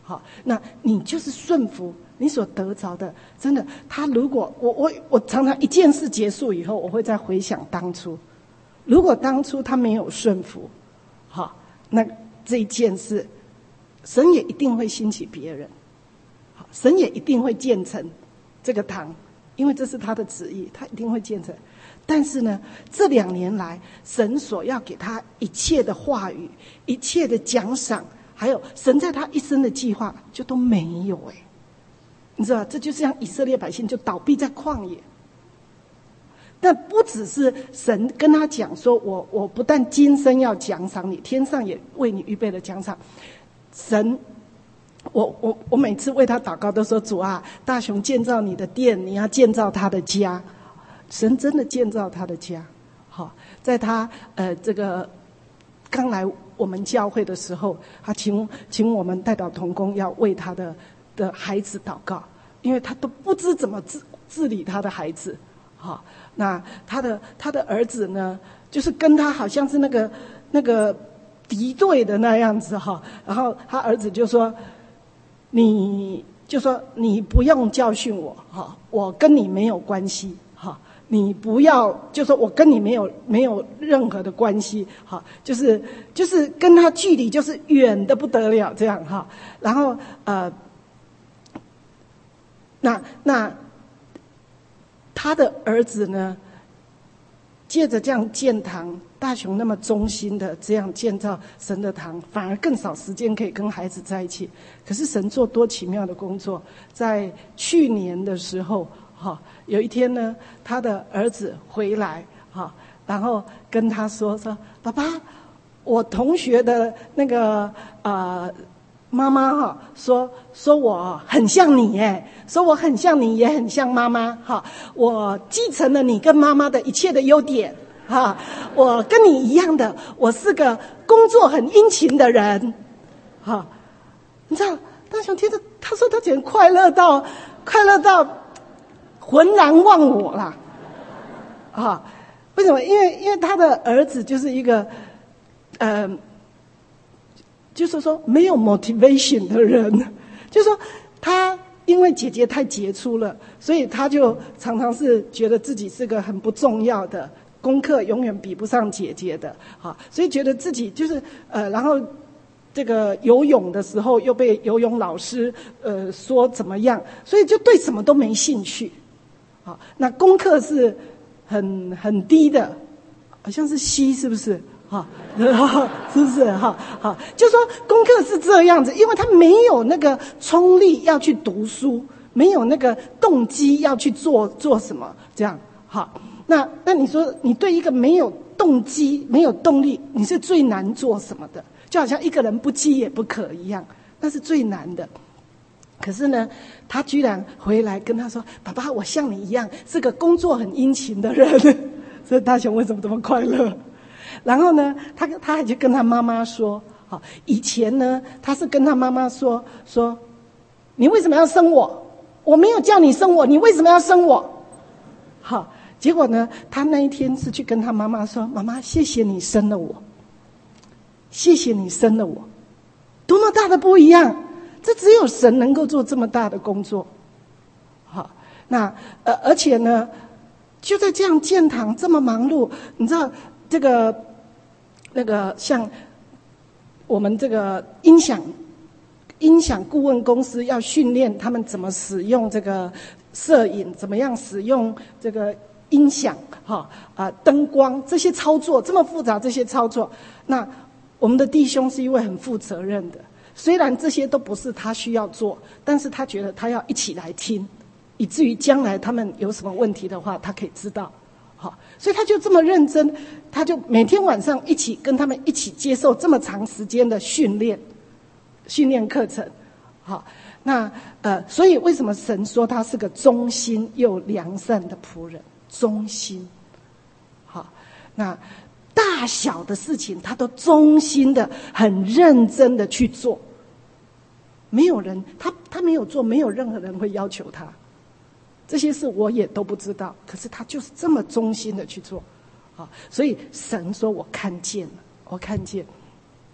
好，那你就是顺服你所得着的。真的，他如果我我我常常一件事结束以后，我会再回想当初，如果当初他没有顺服，好，那这一件事，神也一定会兴起别人，好，神也一定会建成这个堂，因为这是他的旨意，他一定会建成。但是呢，这两年来，神所要给他一切的话语、一切的奖赏，还有神在他一生的计划，就都没有哎。你知道，这就像以色列百姓就倒闭在旷野。但不只是神跟他讲说，我我不但今生要奖赏你，天上也为你预备了奖赏。神，我我我每次为他祷告都说，主啊，大雄建造你的殿，你要建造他的家。神真的建造他的家，好，在他呃这个刚来我们教会的时候，他请请我们代祷同工要为他的的孩子祷告，因为他都不知怎么治治理他的孩子，好，那他的他的儿子呢，就是跟他好像是那个那个敌对的那样子哈，然后他儿子就说，你就说你不用教训我哈，我跟你没有关系哈。你不要，就说我跟你没有没有任何的关系，哈，就是就是跟他距离就是远的不得了，这样哈。然后呃，那那他的儿子呢，借着这样建堂，大雄那么忠心的这样建造神的堂，反而更少时间可以跟孩子在一起。可是神做多奇妙的工作，在去年的时候。哈，有一天呢，他的儿子回来，哈，然后跟他说说，爸爸，我同学的那个呃妈妈哈，说说我很像你哎，说我很像你，也很像妈妈哈，我继承了你跟妈妈的一切的优点哈，我跟你一样的，我是个工作很殷勤的人，哈，你知道，大雄听着，他说他简直快乐到快乐到。浑然忘我啦，啊，为什么？因为因为他的儿子就是一个，呃，就是说没有 motivation 的人，就是说他因为姐姐太杰出了，所以他就常常是觉得自己是个很不重要的，功课永远比不上姐姐的，啊，所以觉得自己就是呃，然后这个游泳的时候又被游泳老师呃说怎么样，所以就对什么都没兴趣。好，那功课是很很低的，好像是 C 是不是？哈，是不是？哈，好，就说功课是这样子，因为他没有那个冲力要去读书，没有那个动机要去做做什么，这样。好，那那你说，你对一个没有动机、没有动力，你是最难做什么的？就好像一个人不饥也不渴一样，那是最难的。可是呢，他居然回来跟他说：“爸爸，我像你一样，是个工作很殷勤的人。”所以大雄为什么这么快乐？然后呢，他他还去跟他妈妈说：“好，以前呢，他是跟他妈妈说说，你为什么要生我？我没有叫你生我，你为什么要生我？”好，结果呢，他那一天是去跟他妈妈说：“妈妈，谢谢你生了我，谢谢你生了我，多么大的不一样！”这只有神能够做这么大的工作，好，那呃，而且呢，就在这样建堂这么忙碌，你知道这个那个像我们这个音响音响顾问公司要训练他们怎么使用这个摄影，怎么样使用这个音响，哈啊灯光这些操作这么复杂，这些操作，那我们的弟兄是一位很负责任的。虽然这些都不是他需要做，但是他觉得他要一起来听，以至于将来他们有什么问题的话，他可以知道。好，所以他就这么认真，他就每天晚上一起跟他们一起接受这么长时间的训练，训练课程。好，那呃，所以为什么神说他是个忠心又良善的仆人？忠心。好，那。大小的事情，他都忠心的、很认真的去做。没有人，他他没有做，没有任何人会要求他。这些事我也都不知道，可是他就是这么忠心的去做，啊！所以神说我看见了，我看见。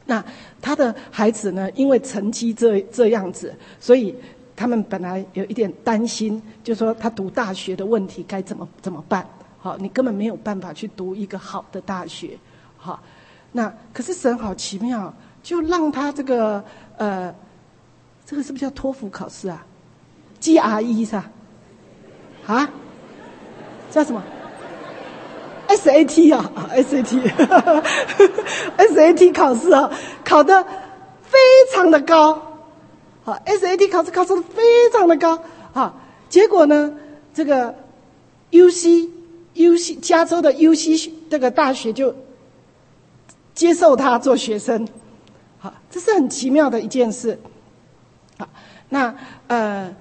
那他的孩子呢，因为成绩这这样子，所以他们本来有一点担心，就说他读大学的问题该怎么怎么办？好，你根本没有办法去读一个好的大学。好，那可是神好奇妙，就让他这个呃，这个是不是叫托福考试啊 ？G R E 是吧？啊？叫什么 ？S A T 啊 ，S A T，S A T 考试啊，考得非常的高。好 ，S A T 考试考试非常的高。好，结果呢，这个 U C。U C 加州的 U C 这个大学就接受他做学生，好，这是很奇妙的一件事。好，那呃，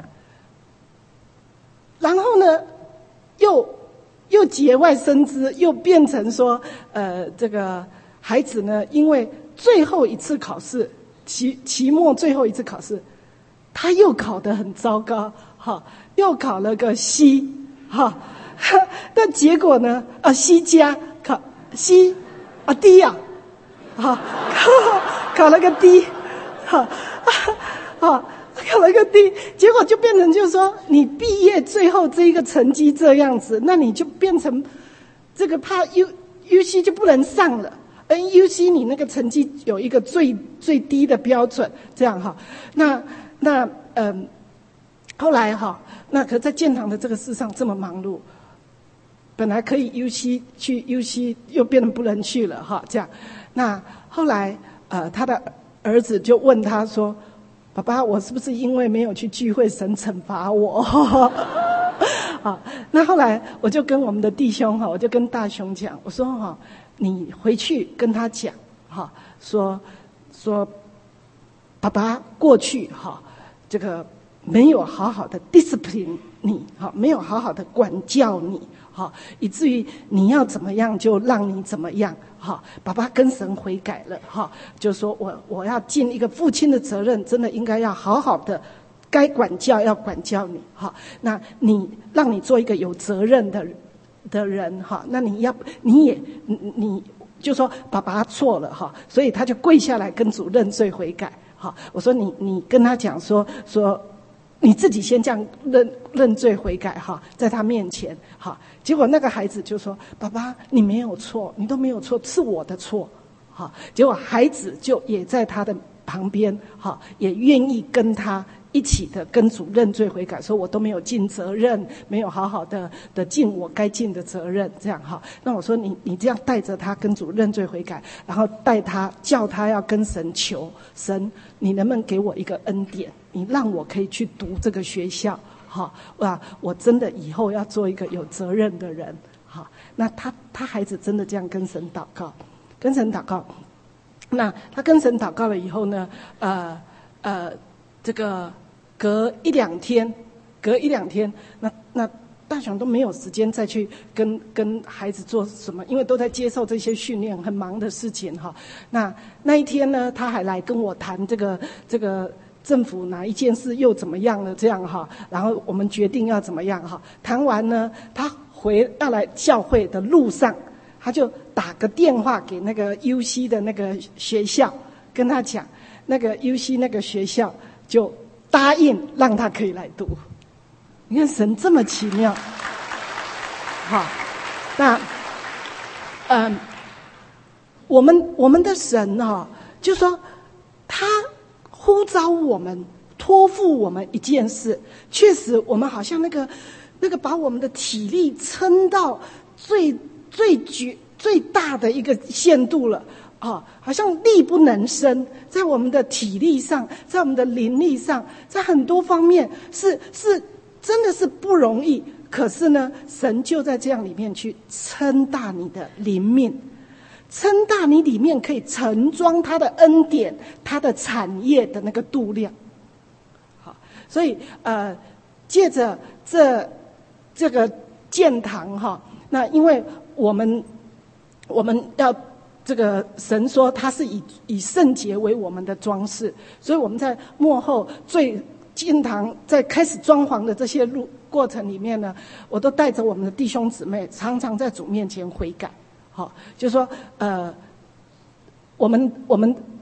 然后呢，又又节外生枝，又变成说，呃，这个孩子呢，因为最后一次考试，期期末最后一次考试，他又考得很糟糕，哈，又考了个 C， 哈。但结果呢？啊 ，C 加考 C 啊 D 啊，好、啊、考考了个 D， 好、啊，好、啊、考了个 D， 结果就变成就是说，你毕业最后这一个成绩这样子，那你就变成这个怕 U U C 就不能上了 ，N U C 你那个成绩有一个最最低的标准，这样哈，那那嗯，后来哈，那可在建堂的这个世上这么忙碌。本来可以 U C 去 U C 又变成不能去了哈，这样。那后来呃，他的儿子就问他说：“爸爸，我是不是因为没有去聚会，神惩罚我？”好，那后来我就跟我们的弟兄哈，我就跟大雄讲，我说哈，你回去跟他讲哈，说说爸爸过去哈，这个没有好好的 discipline 你哈，没有好好的管教你。好，以至于你要怎么样就让你怎么样。好，爸爸跟神悔改了。哈，就说我我要尽一个父亲的责任，真的应该要好好的，该管教要管教你。哈，那你让你做一个有责任的的人。哈，那你要你也你你就说爸爸错了。哈，所以他就跪下来跟主认罪悔改。好，我说你你跟他讲说说。你自己先这样认认罪悔改哈，在他面前哈，结果那个孩子就说：“爸爸，你没有错，你都没有错，是我的错。”哈，结果孩子就也在他的旁边哈，也愿意跟他一起的跟主认罪悔改，说我都没有尽责任，没有好好的的尽我该尽的责任，这样哈。那我说你你这样带着他跟主认罪悔改，然后带他叫他要跟神求神，你能不能给我一个恩典？你让我可以去读这个学校，好哇！我真的以后要做一个有责任的人，好。那他他孩子真的这样跟神祷告，跟神祷告。那他跟神祷告了以后呢，呃呃，这个隔一两天，隔一两天，那那大雄都没有时间再去跟跟孩子做什么，因为都在接受这些训练，很忙的事情哈。那那一天呢，他还来跟我谈这个这个。政府哪一件事又怎么样了？这样哈，然后我们决定要怎么样哈。谈完呢，他回要来教会的路上，他就打个电话给那个 U C 的那个学校，跟他讲，那个 U C 那个学校就答应让他可以来读。你看神这么奇妙，好，那嗯，我们我们的神哈，就说他。呼召我们，托付我们一件事，确实我们好像那个那个把我们的体力撑到最最绝最大的一个限度了啊，好像力不能生，在我们的体力上，在我们的灵力上，在很多方面是是真的是不容易。可是呢，神就在这样里面去撑大你的灵命。撑大你里面可以盛装他的恩典，他的产业的那个度量。好，所以呃，借着这这个建堂哈，那因为我们我们要这个神说他是以以圣洁为我们的装饰，所以我们在幕后最建堂在开始装潢的这些路过程里面呢，我都带着我们的弟兄姊妹，常常在主面前悔改。好，就是说，呃，我们我们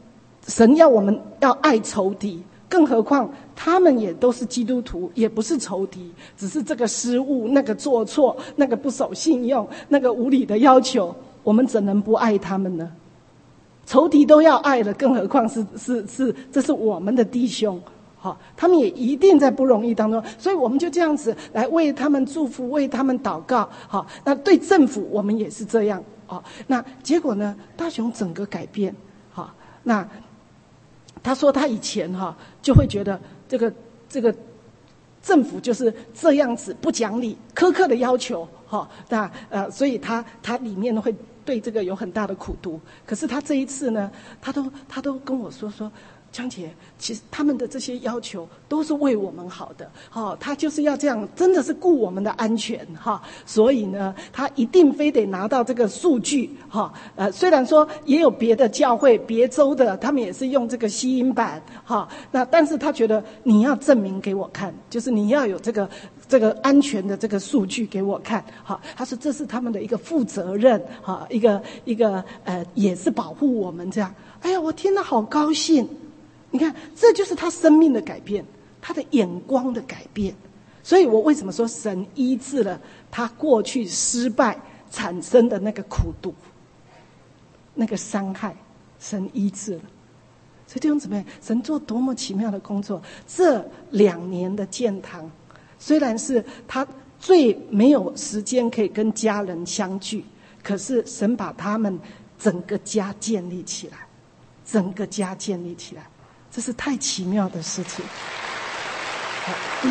神要我们要爱仇敌，更何况他们也都是基督徒，也不是仇敌，只是这个失误，那个做错，那个不守信用，那个无理的要求，我们怎能不爱他们呢？仇敌都要爱了，更何况是是是，这是我们的弟兄，好，他们也一定在不容易当中，所以我们就这样子来为他们祝福，为他们祷告。好，那对政府我们也是这样。好，那结果呢？大雄整个改变。好，那他说他以前哈就会觉得这个这个政府就是这样子不讲理、苛刻的要求。好，那呃，所以他他里面会对这个有很大的苦毒。可是他这一次呢，他都他都跟我说说。江姐，其实他们的这些要求都是为我们好的，哈、哦，他就是要这样，真的是顾我们的安全，哈、哦，所以呢，他一定非得拿到这个数据，哈、哦，呃，虽然说也有别的教会、别州的，他们也是用这个吸音版，哈、哦，那但是他觉得你要证明给我看，就是你要有这个这个安全的这个数据给我看，哈、哦，他说这是他们的一个负责任，哈、哦，一个一个呃，也是保护我们这样，哎呀，我听了好高兴。你看，这就是他生命的改变，他的眼光的改变。所以我为什么说神医治了他过去失败产生的那个苦毒、那个伤害，神医治了。所以弟兄姊妹，神做多么奇妙的工作！这两年的建堂，虽然是他最没有时间可以跟家人相聚，可是神把他们整个家建立起来，整个家建立起来。这是太奇妙的事情。嗯、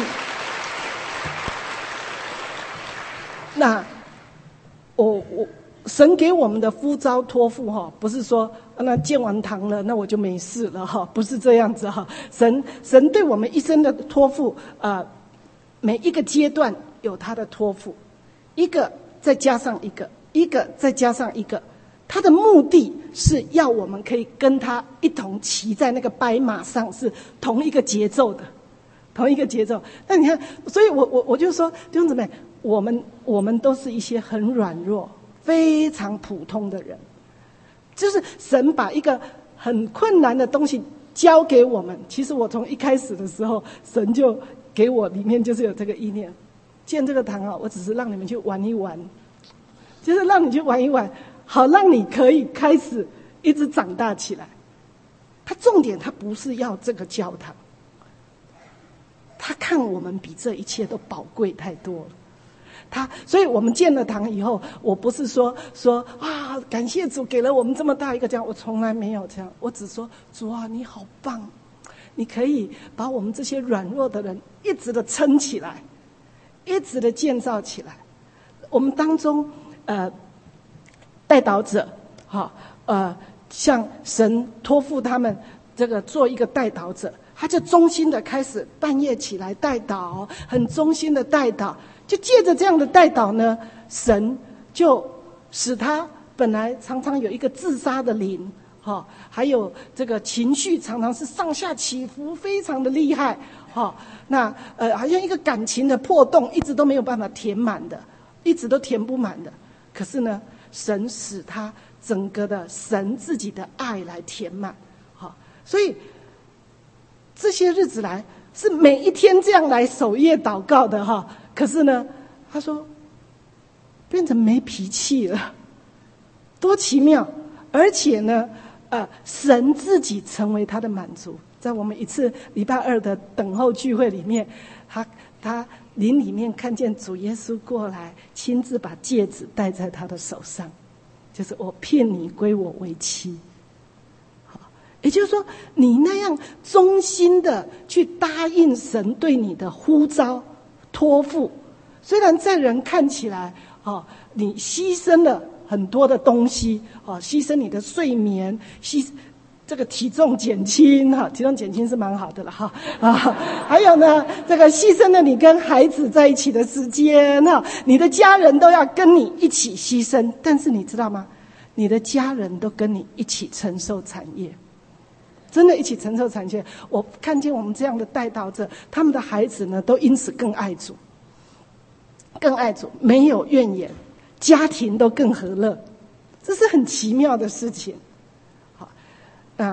那我我神给我们的呼召托付哈，不是说那建完堂了，那我就没事了哈，不是这样子哈。神神对我们一生的托付啊、呃，每一个阶段有他的托付，一个再加上一个，一个再加上一个。他的目的是要我们可以跟他一同骑在那个白马上，是同一个节奏的，同一个节奏。那你看，所以我我我就说，弟兄姊妹，我们我们都是一些很软弱、非常普通的人，就是神把一个很困难的东西交给我们。其实我从一开始的时候，神就给我里面就是有这个意念，建这个堂啊，我只是让你们去玩一玩，就是让你去玩一玩。好，让你可以开始一直长大起来。他重点，他不是要这个教堂，他看我们比这一切都宝贵太多了。他，所以我们建了堂以后，我不是说说啊，感谢主给了我们这么大一个家，我从来没有这样，我只说主啊，你好棒，你可以把我们这些软弱的人一直的撑起来，一直的建造起来。我们当中，呃。代祷者，哈，呃，像神托付他们这个做一个代祷者，他就忠心的开始半夜起来代祷，很忠心的代祷，就借着这样的代祷呢，神就使他本来常常有一个自杀的灵，哈，还有这个情绪常常是上下起伏，非常的厉害，哈，那呃，好像一个感情的破洞，一直都没有办法填满的，一直都填不满的，可是呢。神使他整个的神自己的爱来填满，好，所以这些日子来是每一天这样来守夜祷告的哈。可是呢，他说变成没脾气了，多奇妙！而且呢，呃，神自己成为他的满足。在我们一次礼拜二的等候聚会里面，他他。灵里面看见主耶稣过来，亲自把戒指戴在他的手上，就是我聘你归我为妻。好，也就是说，你那样忠心的去答应神对你的呼召托付，虽然在人看起来，哦，你牺牲了很多的东西，哦，牺牲你的睡眠，牺这个体重减轻哈，体重减轻是蛮好的了哈啊，还有呢，这个牺牲了你跟孩子在一起的时间哈，你的家人都要跟你一起牺牲，但是你知道吗？你的家人都跟你一起承受产业，真的一起承受产业。我看见我们这样的代祷者，他们的孩子呢，都因此更爱主，更爱主，没有怨言，家庭都更和乐，这是很奇妙的事情。那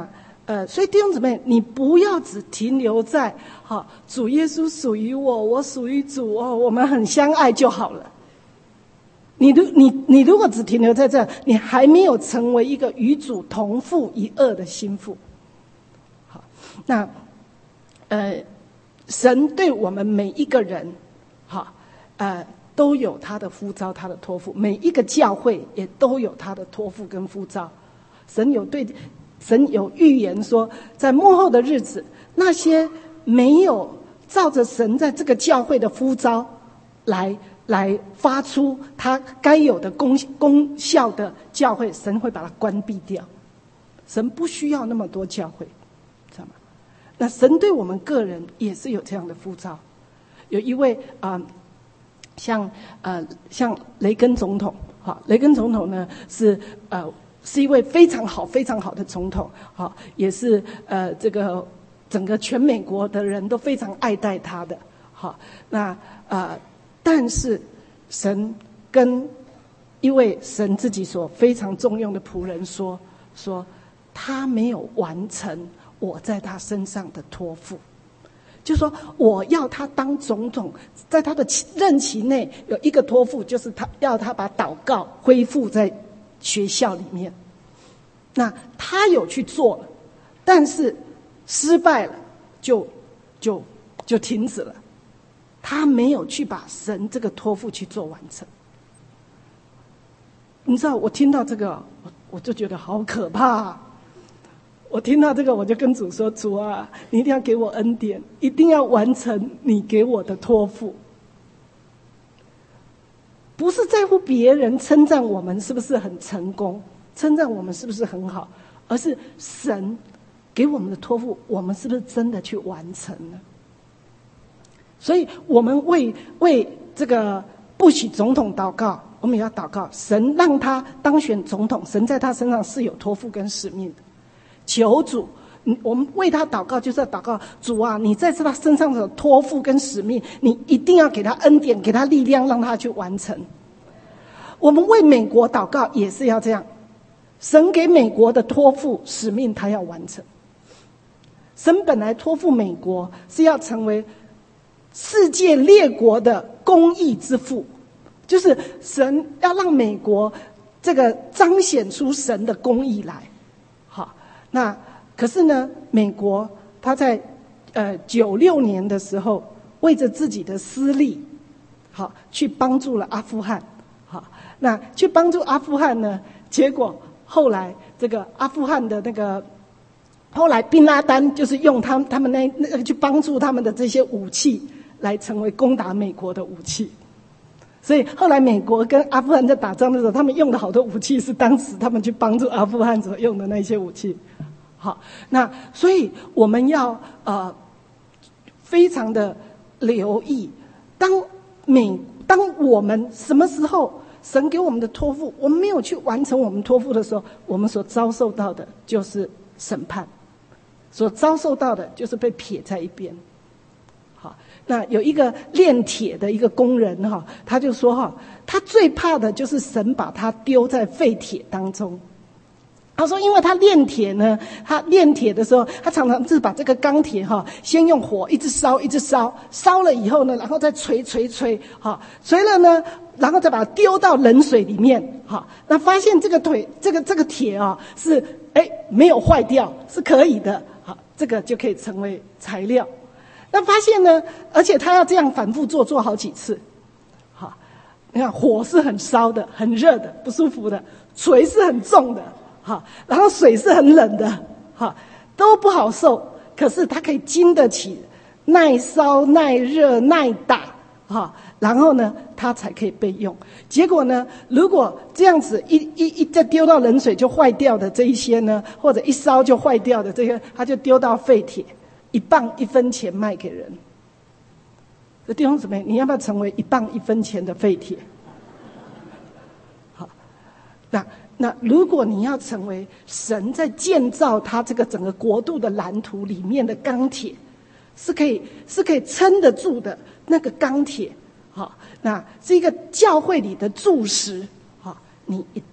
呃，所以弟兄姊妹，你不要只停留在好，主耶稣属于我，我属于主哦，我们很相爱就好了。你如你你如果只停留在这，你还没有成为一个与主同父一轭的心腹。好，那呃，神对我们每一个人，好，呃，都有他的呼召，他的托付，每一个教会也都有他的托付跟呼召。神有对。神有预言说，在末后的日子，那些没有照着神在这个教会的呼召来来发出他该有的功功效的教会，神会把它关闭掉。神不需要那么多教会，知道吗？那神对我们个人也是有这样的呼召。有一位啊、呃，像呃像雷根总统，哈，雷根总统呢是呃。是一位非常好、非常好的总统，好，也是呃，这个整个全美国的人都非常爱戴他的，好，那呃，但是神跟一位神自己所非常重用的仆人说，说他没有完成我在他身上的托付，就说我要他当总统，在他的任期内有一个托付，就是他要他把祷告恢复在学校里面。那他有去做了，但是失败了，就就就停止了。他没有去把神这个托付去做完成。你知道，我听到这个，我我就觉得好可怕啊。我听到这个，我就跟主说：“主啊，你一定要给我恩典，一定要完成你给我的托付。不是在乎别人称赞我们是不是很成功，称赞我们是不是很好，而是神给我们的托付，我们是不是真的去完成了？所以我们为为这个布许总统祷告，我们也要祷告，神让他当选总统，神在他身上是有托付跟使命的。求主，我们为他祷告，就是要祷告主啊，你在他身上的托付跟使命，你一定要给他恩典，给他力量，让他去完成。我们为美国祷告也是要这样，神给美国的托付使命，他要完成。神本来托付美国是要成为世界列国的公义之父，就是神要让美国这个彰显出神的公义来。好，那可是呢，美国他在呃九六年的时候，为着自己的私利，好去帮助了阿富汗。好，那去帮助阿富汗呢，结果后来这个阿富汗的那个。后来，宾拉丹就是用他们他们那那个去帮助他们的这些武器，来成为攻打美国的武器。所以后来美国跟阿富汗在打仗的时候，他们用的好多武器是当时他们去帮助阿富汗所用的那些武器。好，那所以我们要呃非常的留意，当美当我们什么时候神给我们的托付，我们没有去完成我们托付的时候，我们所遭受到的就是审判。所遭受到的就是被撇在一边。好，那有一个炼铁的一个工人哈，他就说哈，他最怕的就是神把他丢在废铁当中。他说，因为他炼铁呢，他炼铁的时候，他常常是把这个钢铁哈，先用火一直烧，一直烧，烧了以后呢，然后再锤锤锤，哈，锤了呢，然后再把它丢到冷水里面，哈，那发现这个腿，这个这个铁啊，是哎没有坏掉，是可以的。好，这个就可以成为材料。那发现呢，而且他要这样反复做，做好几次。好，你看火是很烧的，很热的，不舒服的；锤是很重的，好，然后水是很冷的，好，都不好受。可是它可以经得起耐烧、耐热、耐打，好，然后呢，它才可以被用。结果呢，如果这样子一一一再丢到冷水就坏掉的这一些呢，或者一烧就坏掉的这些，它就丢到废铁，一磅一分钱卖给人。弟兄姊妹，你要不要成为一磅一分钱的废铁？好，那那如果你要成为神在建造他这个整个国度的蓝图里面的钢铁，是可以是可以撑得住的那个钢铁。好，那是一个教会里的柱石，好，你一定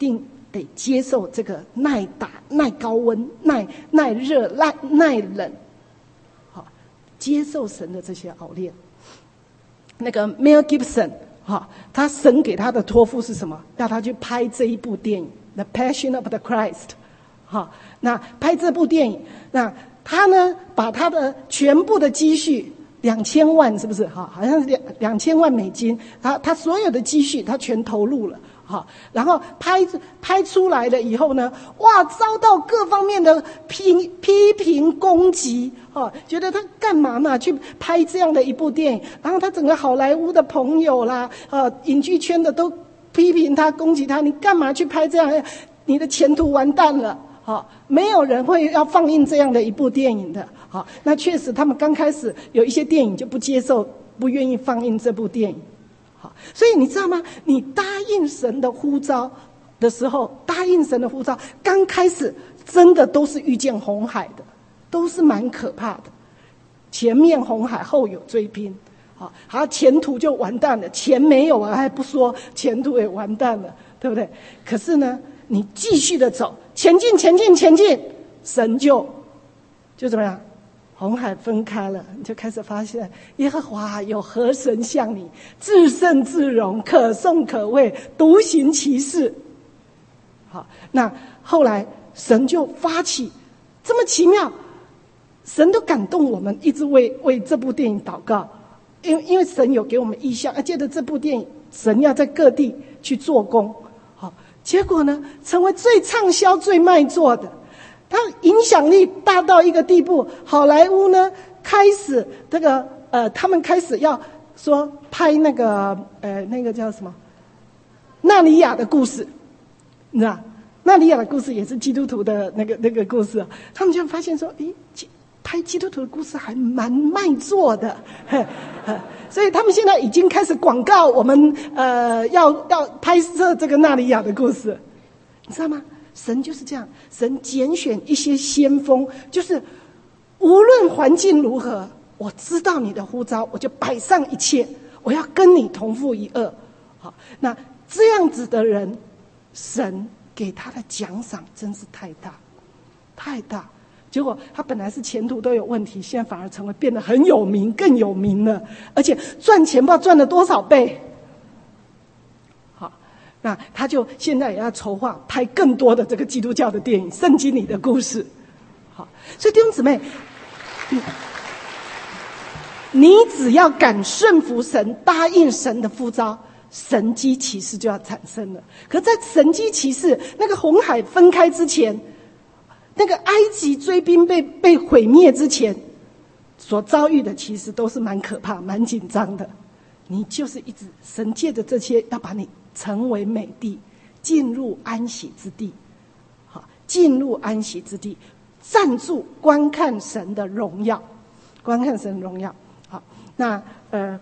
得接受这个耐打、耐高温、耐耐热、耐耐冷，好，接受神的这些熬炼。那个 Mel Gibson， 哈，他神给他的托付是什么？要他去拍这一部电影《The Passion of the Christ》，好，那拍这部电影，那他呢，把他的全部的积蓄。两千万是不是？哈，好像是两两千万美金，他他所有的积蓄他全投入了，哈，然后拍拍出来了以后呢，哇，遭到各方面的批批评攻击，哈，觉得他干嘛嘛去拍这样的一部电影？然后他整个好莱坞的朋友啦，呃，影剧圈的都批评他、攻击他，你干嘛去拍这样？你的前途完蛋了。好，没有人会要放映这样的一部电影的。好，那确实他们刚开始有一些电影就不接受，不愿意放映这部电影。好，所以你知道吗？你答应神的呼召的时候，答应神的呼召，刚开始真的都是遇见红海的，都是蛮可怕的。前面红海，后有追兵。好，好，前途就完蛋了，钱没有啊，还不说，前途也完蛋了，对不对？可是呢，你继续的走，前进，前进，前进，神就就怎么样？红海分开了，你就开始发现耶和华有何神像你，至圣至荣，可颂可畏，独行其事。好，那后来神就发起这么奇妙，神都感动我们，一直为为这部电影祷告，因为因为神有给我们意象，啊，借着这部电影，神要在各地去做工。好，结果呢，成为最畅销、最卖座的。它影响力大到一个地步，好莱坞呢开始这个呃，他们开始要说拍那个呃那个叫什么纳尼亚的故事，你知道，纳尼亚的故事也是基督徒的那个那个故事，他们就发现说，诶，拍基督徒的故事还蛮卖座的，所以他们现在已经开始广告我们呃要要拍摄这个纳尼亚的故事，你知道吗？神就是这样，神拣选一些先锋，就是无论环境如何，我知道你的呼召，我就摆上一切，我要跟你同负一轭。好，那这样子的人，神给他的奖赏真是太大，太大。结果他本来是前途都有问题，现在反而成为变得很有名，更有名了，而且赚钱不知道赚了多少倍。那他就现在也要筹划拍更多的这个基督教的电影，圣经里的故事。好，所以弟兄姊妹，你只要敢顺服神，答应神的呼召，神迹奇事就要产生了。可在神迹奇事那个红海分开之前，那个埃及追兵被被毁灭之前，所遭遇的其实都是蛮可怕、蛮紧张的。你就是一直神借着这些要把你成为美地，进入安息之地，好，进入安息之地，站住观看神的荣耀，观看神的荣耀。好，那呃，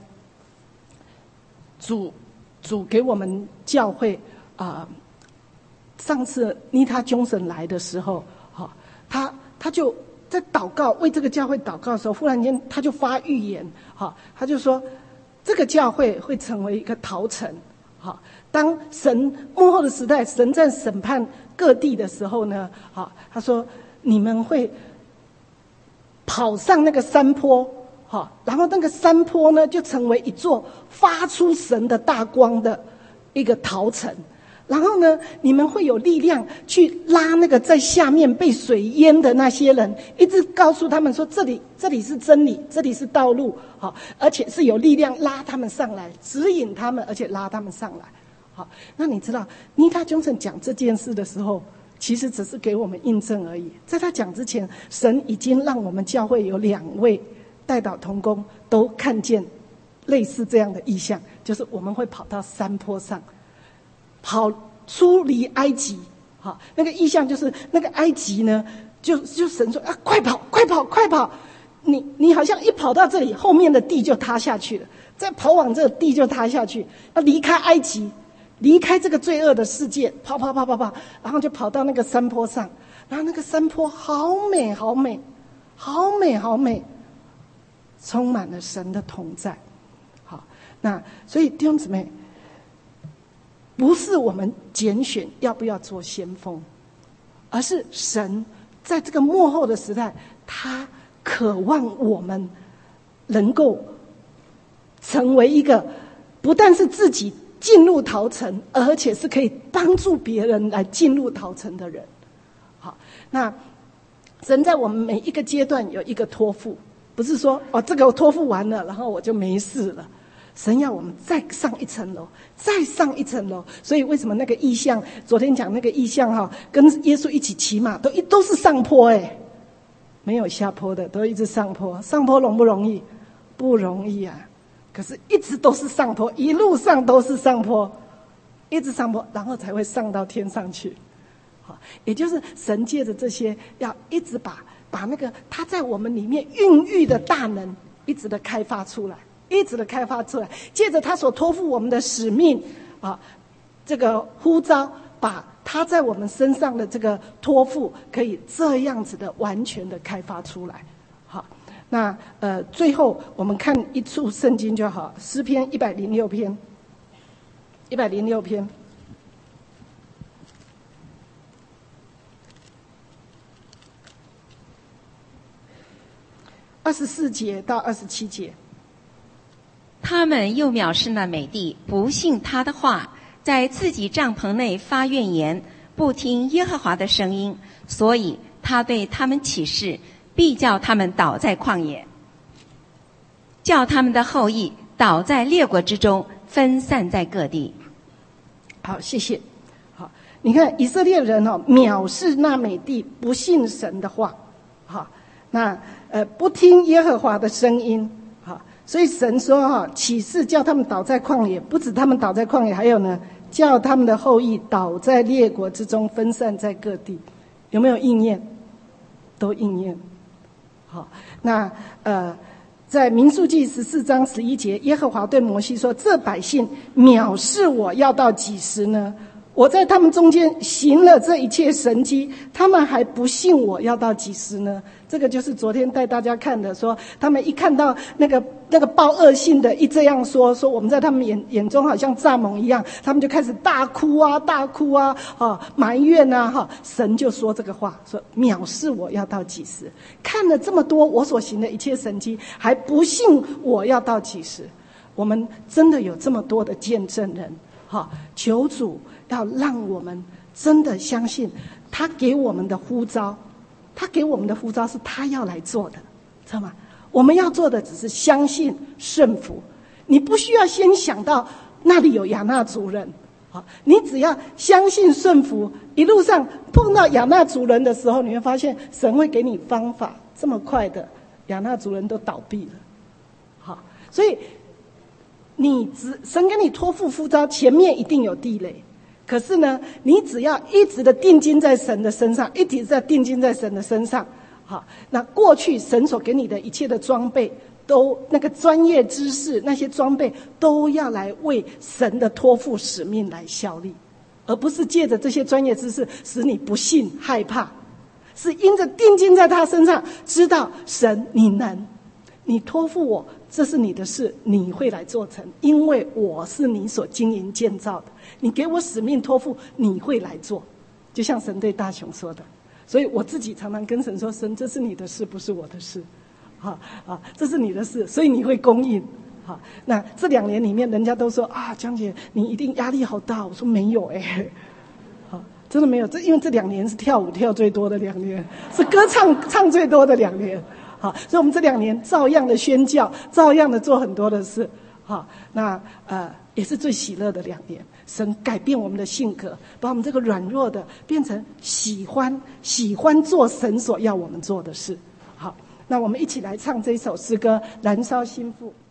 主主给我们教会啊、呃，上次妮塔·琼森来的时候，好，他他就在祷告，为这个教会祷告的时候，忽然间他就发预言，好，他就说这个教会会成为一个陶城。好，当神末后的时代，神在审判各地的时候呢，好，他说你们会跑上那个山坡，好，然后那个山坡呢就成为一座发出神的大光的一个陶城，然后呢，你们会有力量去拉那个在下面被水淹的那些人，一直告诉他们说这里这里是真理，这里是道路，好，而且是有力量拉他们上来，指引他们，而且拉他们上来。好，那你知道妮塔·琼森讲这件事的时候，其实只是给我们印证而已。在他讲之前，神已经让我们教会有两位代祷同工都看见类似这样的意象，就是我们会跑到山坡上，跑出离埃及。好，那个意象就是那个埃及呢，就就神说啊，快跑，快跑，快跑！你你好像一跑到这里，后面的地就塌下去了，再跑往这个地就塌下去，要离开埃及。离开这个罪恶的世界，跑跑跑跑跑，然后就跑到那个山坡上，然后那个山坡好美好美，好美好美，充满了神的同在。好，那所以弟兄姊妹， 不是我们拣选要不要做先锋，而是神在这个末后的时代，他渴望我们能够成为一个不但是自己进入逃城，而且是可以帮助别人来进入逃城的人。好，那神在我们每一个阶段有一个托付，不是说哦这个我托付完了，然后我就没事了。神要我们再上一层楼，再上一层楼。所以为什么那个异象，昨天讲那个异象哈，跟耶稣一起骑马，都一都是上坡哎，没有下坡的，都一直上坡。上坡容不容易？不容易啊。可是一直都是上坡，一路上都是上坡，一直上坡，然后才会上到天上去。好，也就是神借着这些，要一直把把那个他在我们里面孕育的大能，一直的开发出来。一直的开发出来，借着他所托付我们的使命啊，这个呼召，把他在我们身上的这个托付，可以这样子的完全的开发出来。好，那呃，最后我们看一处圣经就好，诗篇一百零六篇，一百零六篇，二十四节到二十七节。 他们又藐视那美地，不信他的话，在自己帐篷内发怨言，不听耶和华的声音，所以他对他们起誓，必叫他们倒在旷野，叫他们的后裔倒在列国之中，分散在各地。 好，谢谢。好，你看以色列人哦，藐视那美地，不信神的话，好，那呃不听耶和华的声音。所以神说哈，起誓叫他们倒在旷野，不止他们倒在旷野，还有呢，叫他们的后裔倒在列国之中，分散在各地。有没有应验？都应验。好，那呃，在民数记十四章十一节，耶和华对摩西说：“这百姓藐视我，要到几时呢？我在他们中间行了这一切神迹，他们还不信我，要到几时呢？”这个就是昨天带大家看的，说他们一看到那个那个报恶信的一这样说，说我们在他们眼眼中好像蚱蜢一样，他们就开始大哭啊大哭啊，啊埋怨啊哈，神就说这个话，说藐视我要到几时？看了这么多我所行的一切神迹，还不信我要到几时？我们真的有这么多的见证人，哈，求主要让我们真的相信他给我们的呼召。他给我们的呼召是他要来做的，知道吗？我们要做的只是相信顺服。你不需要先想到那里有亚衲族人，好，你只要相信顺服。一路上碰到亚衲族人的时候，你会发现神会给你方法，这么快的亚衲族人都倒闭了。好，所以你只神给你托付呼召，前面一定有地雷。可是呢，你只要一直的定睛在神的身上，一直在定睛在神的身上，好，那过去神所给你的一切的装备，都那个专业知识，那些装备都要来为神的托付使命来效力，而不是借着这些专业知识使你不信害怕，是因着定睛在他身上，知道神你能，你托付我，这是你的事，你会来做成，因为我是你所经营建造的，你给我使命托付，你会来做，就像神对大雄说的。所以我自己常常跟神说，神这是你的事，不是我的事，好啊，这是你的事，所以你会供应。好，那这两年里面人家都说啊，江姐你一定压力好大，我说没有哎、欸，好，真的没有，这因为这两年是跳舞跳最多的两年，是歌唱唱最多的两年。好，所以我们这两年照样的宣教，照样的做很多的事。好，那呃也是最喜乐的两年。神改变我们的性格，把我们这个软弱的变成喜欢喜欢做神所要我们做的事。好，那我们一起来唱这一首诗歌《燃烧心腹》。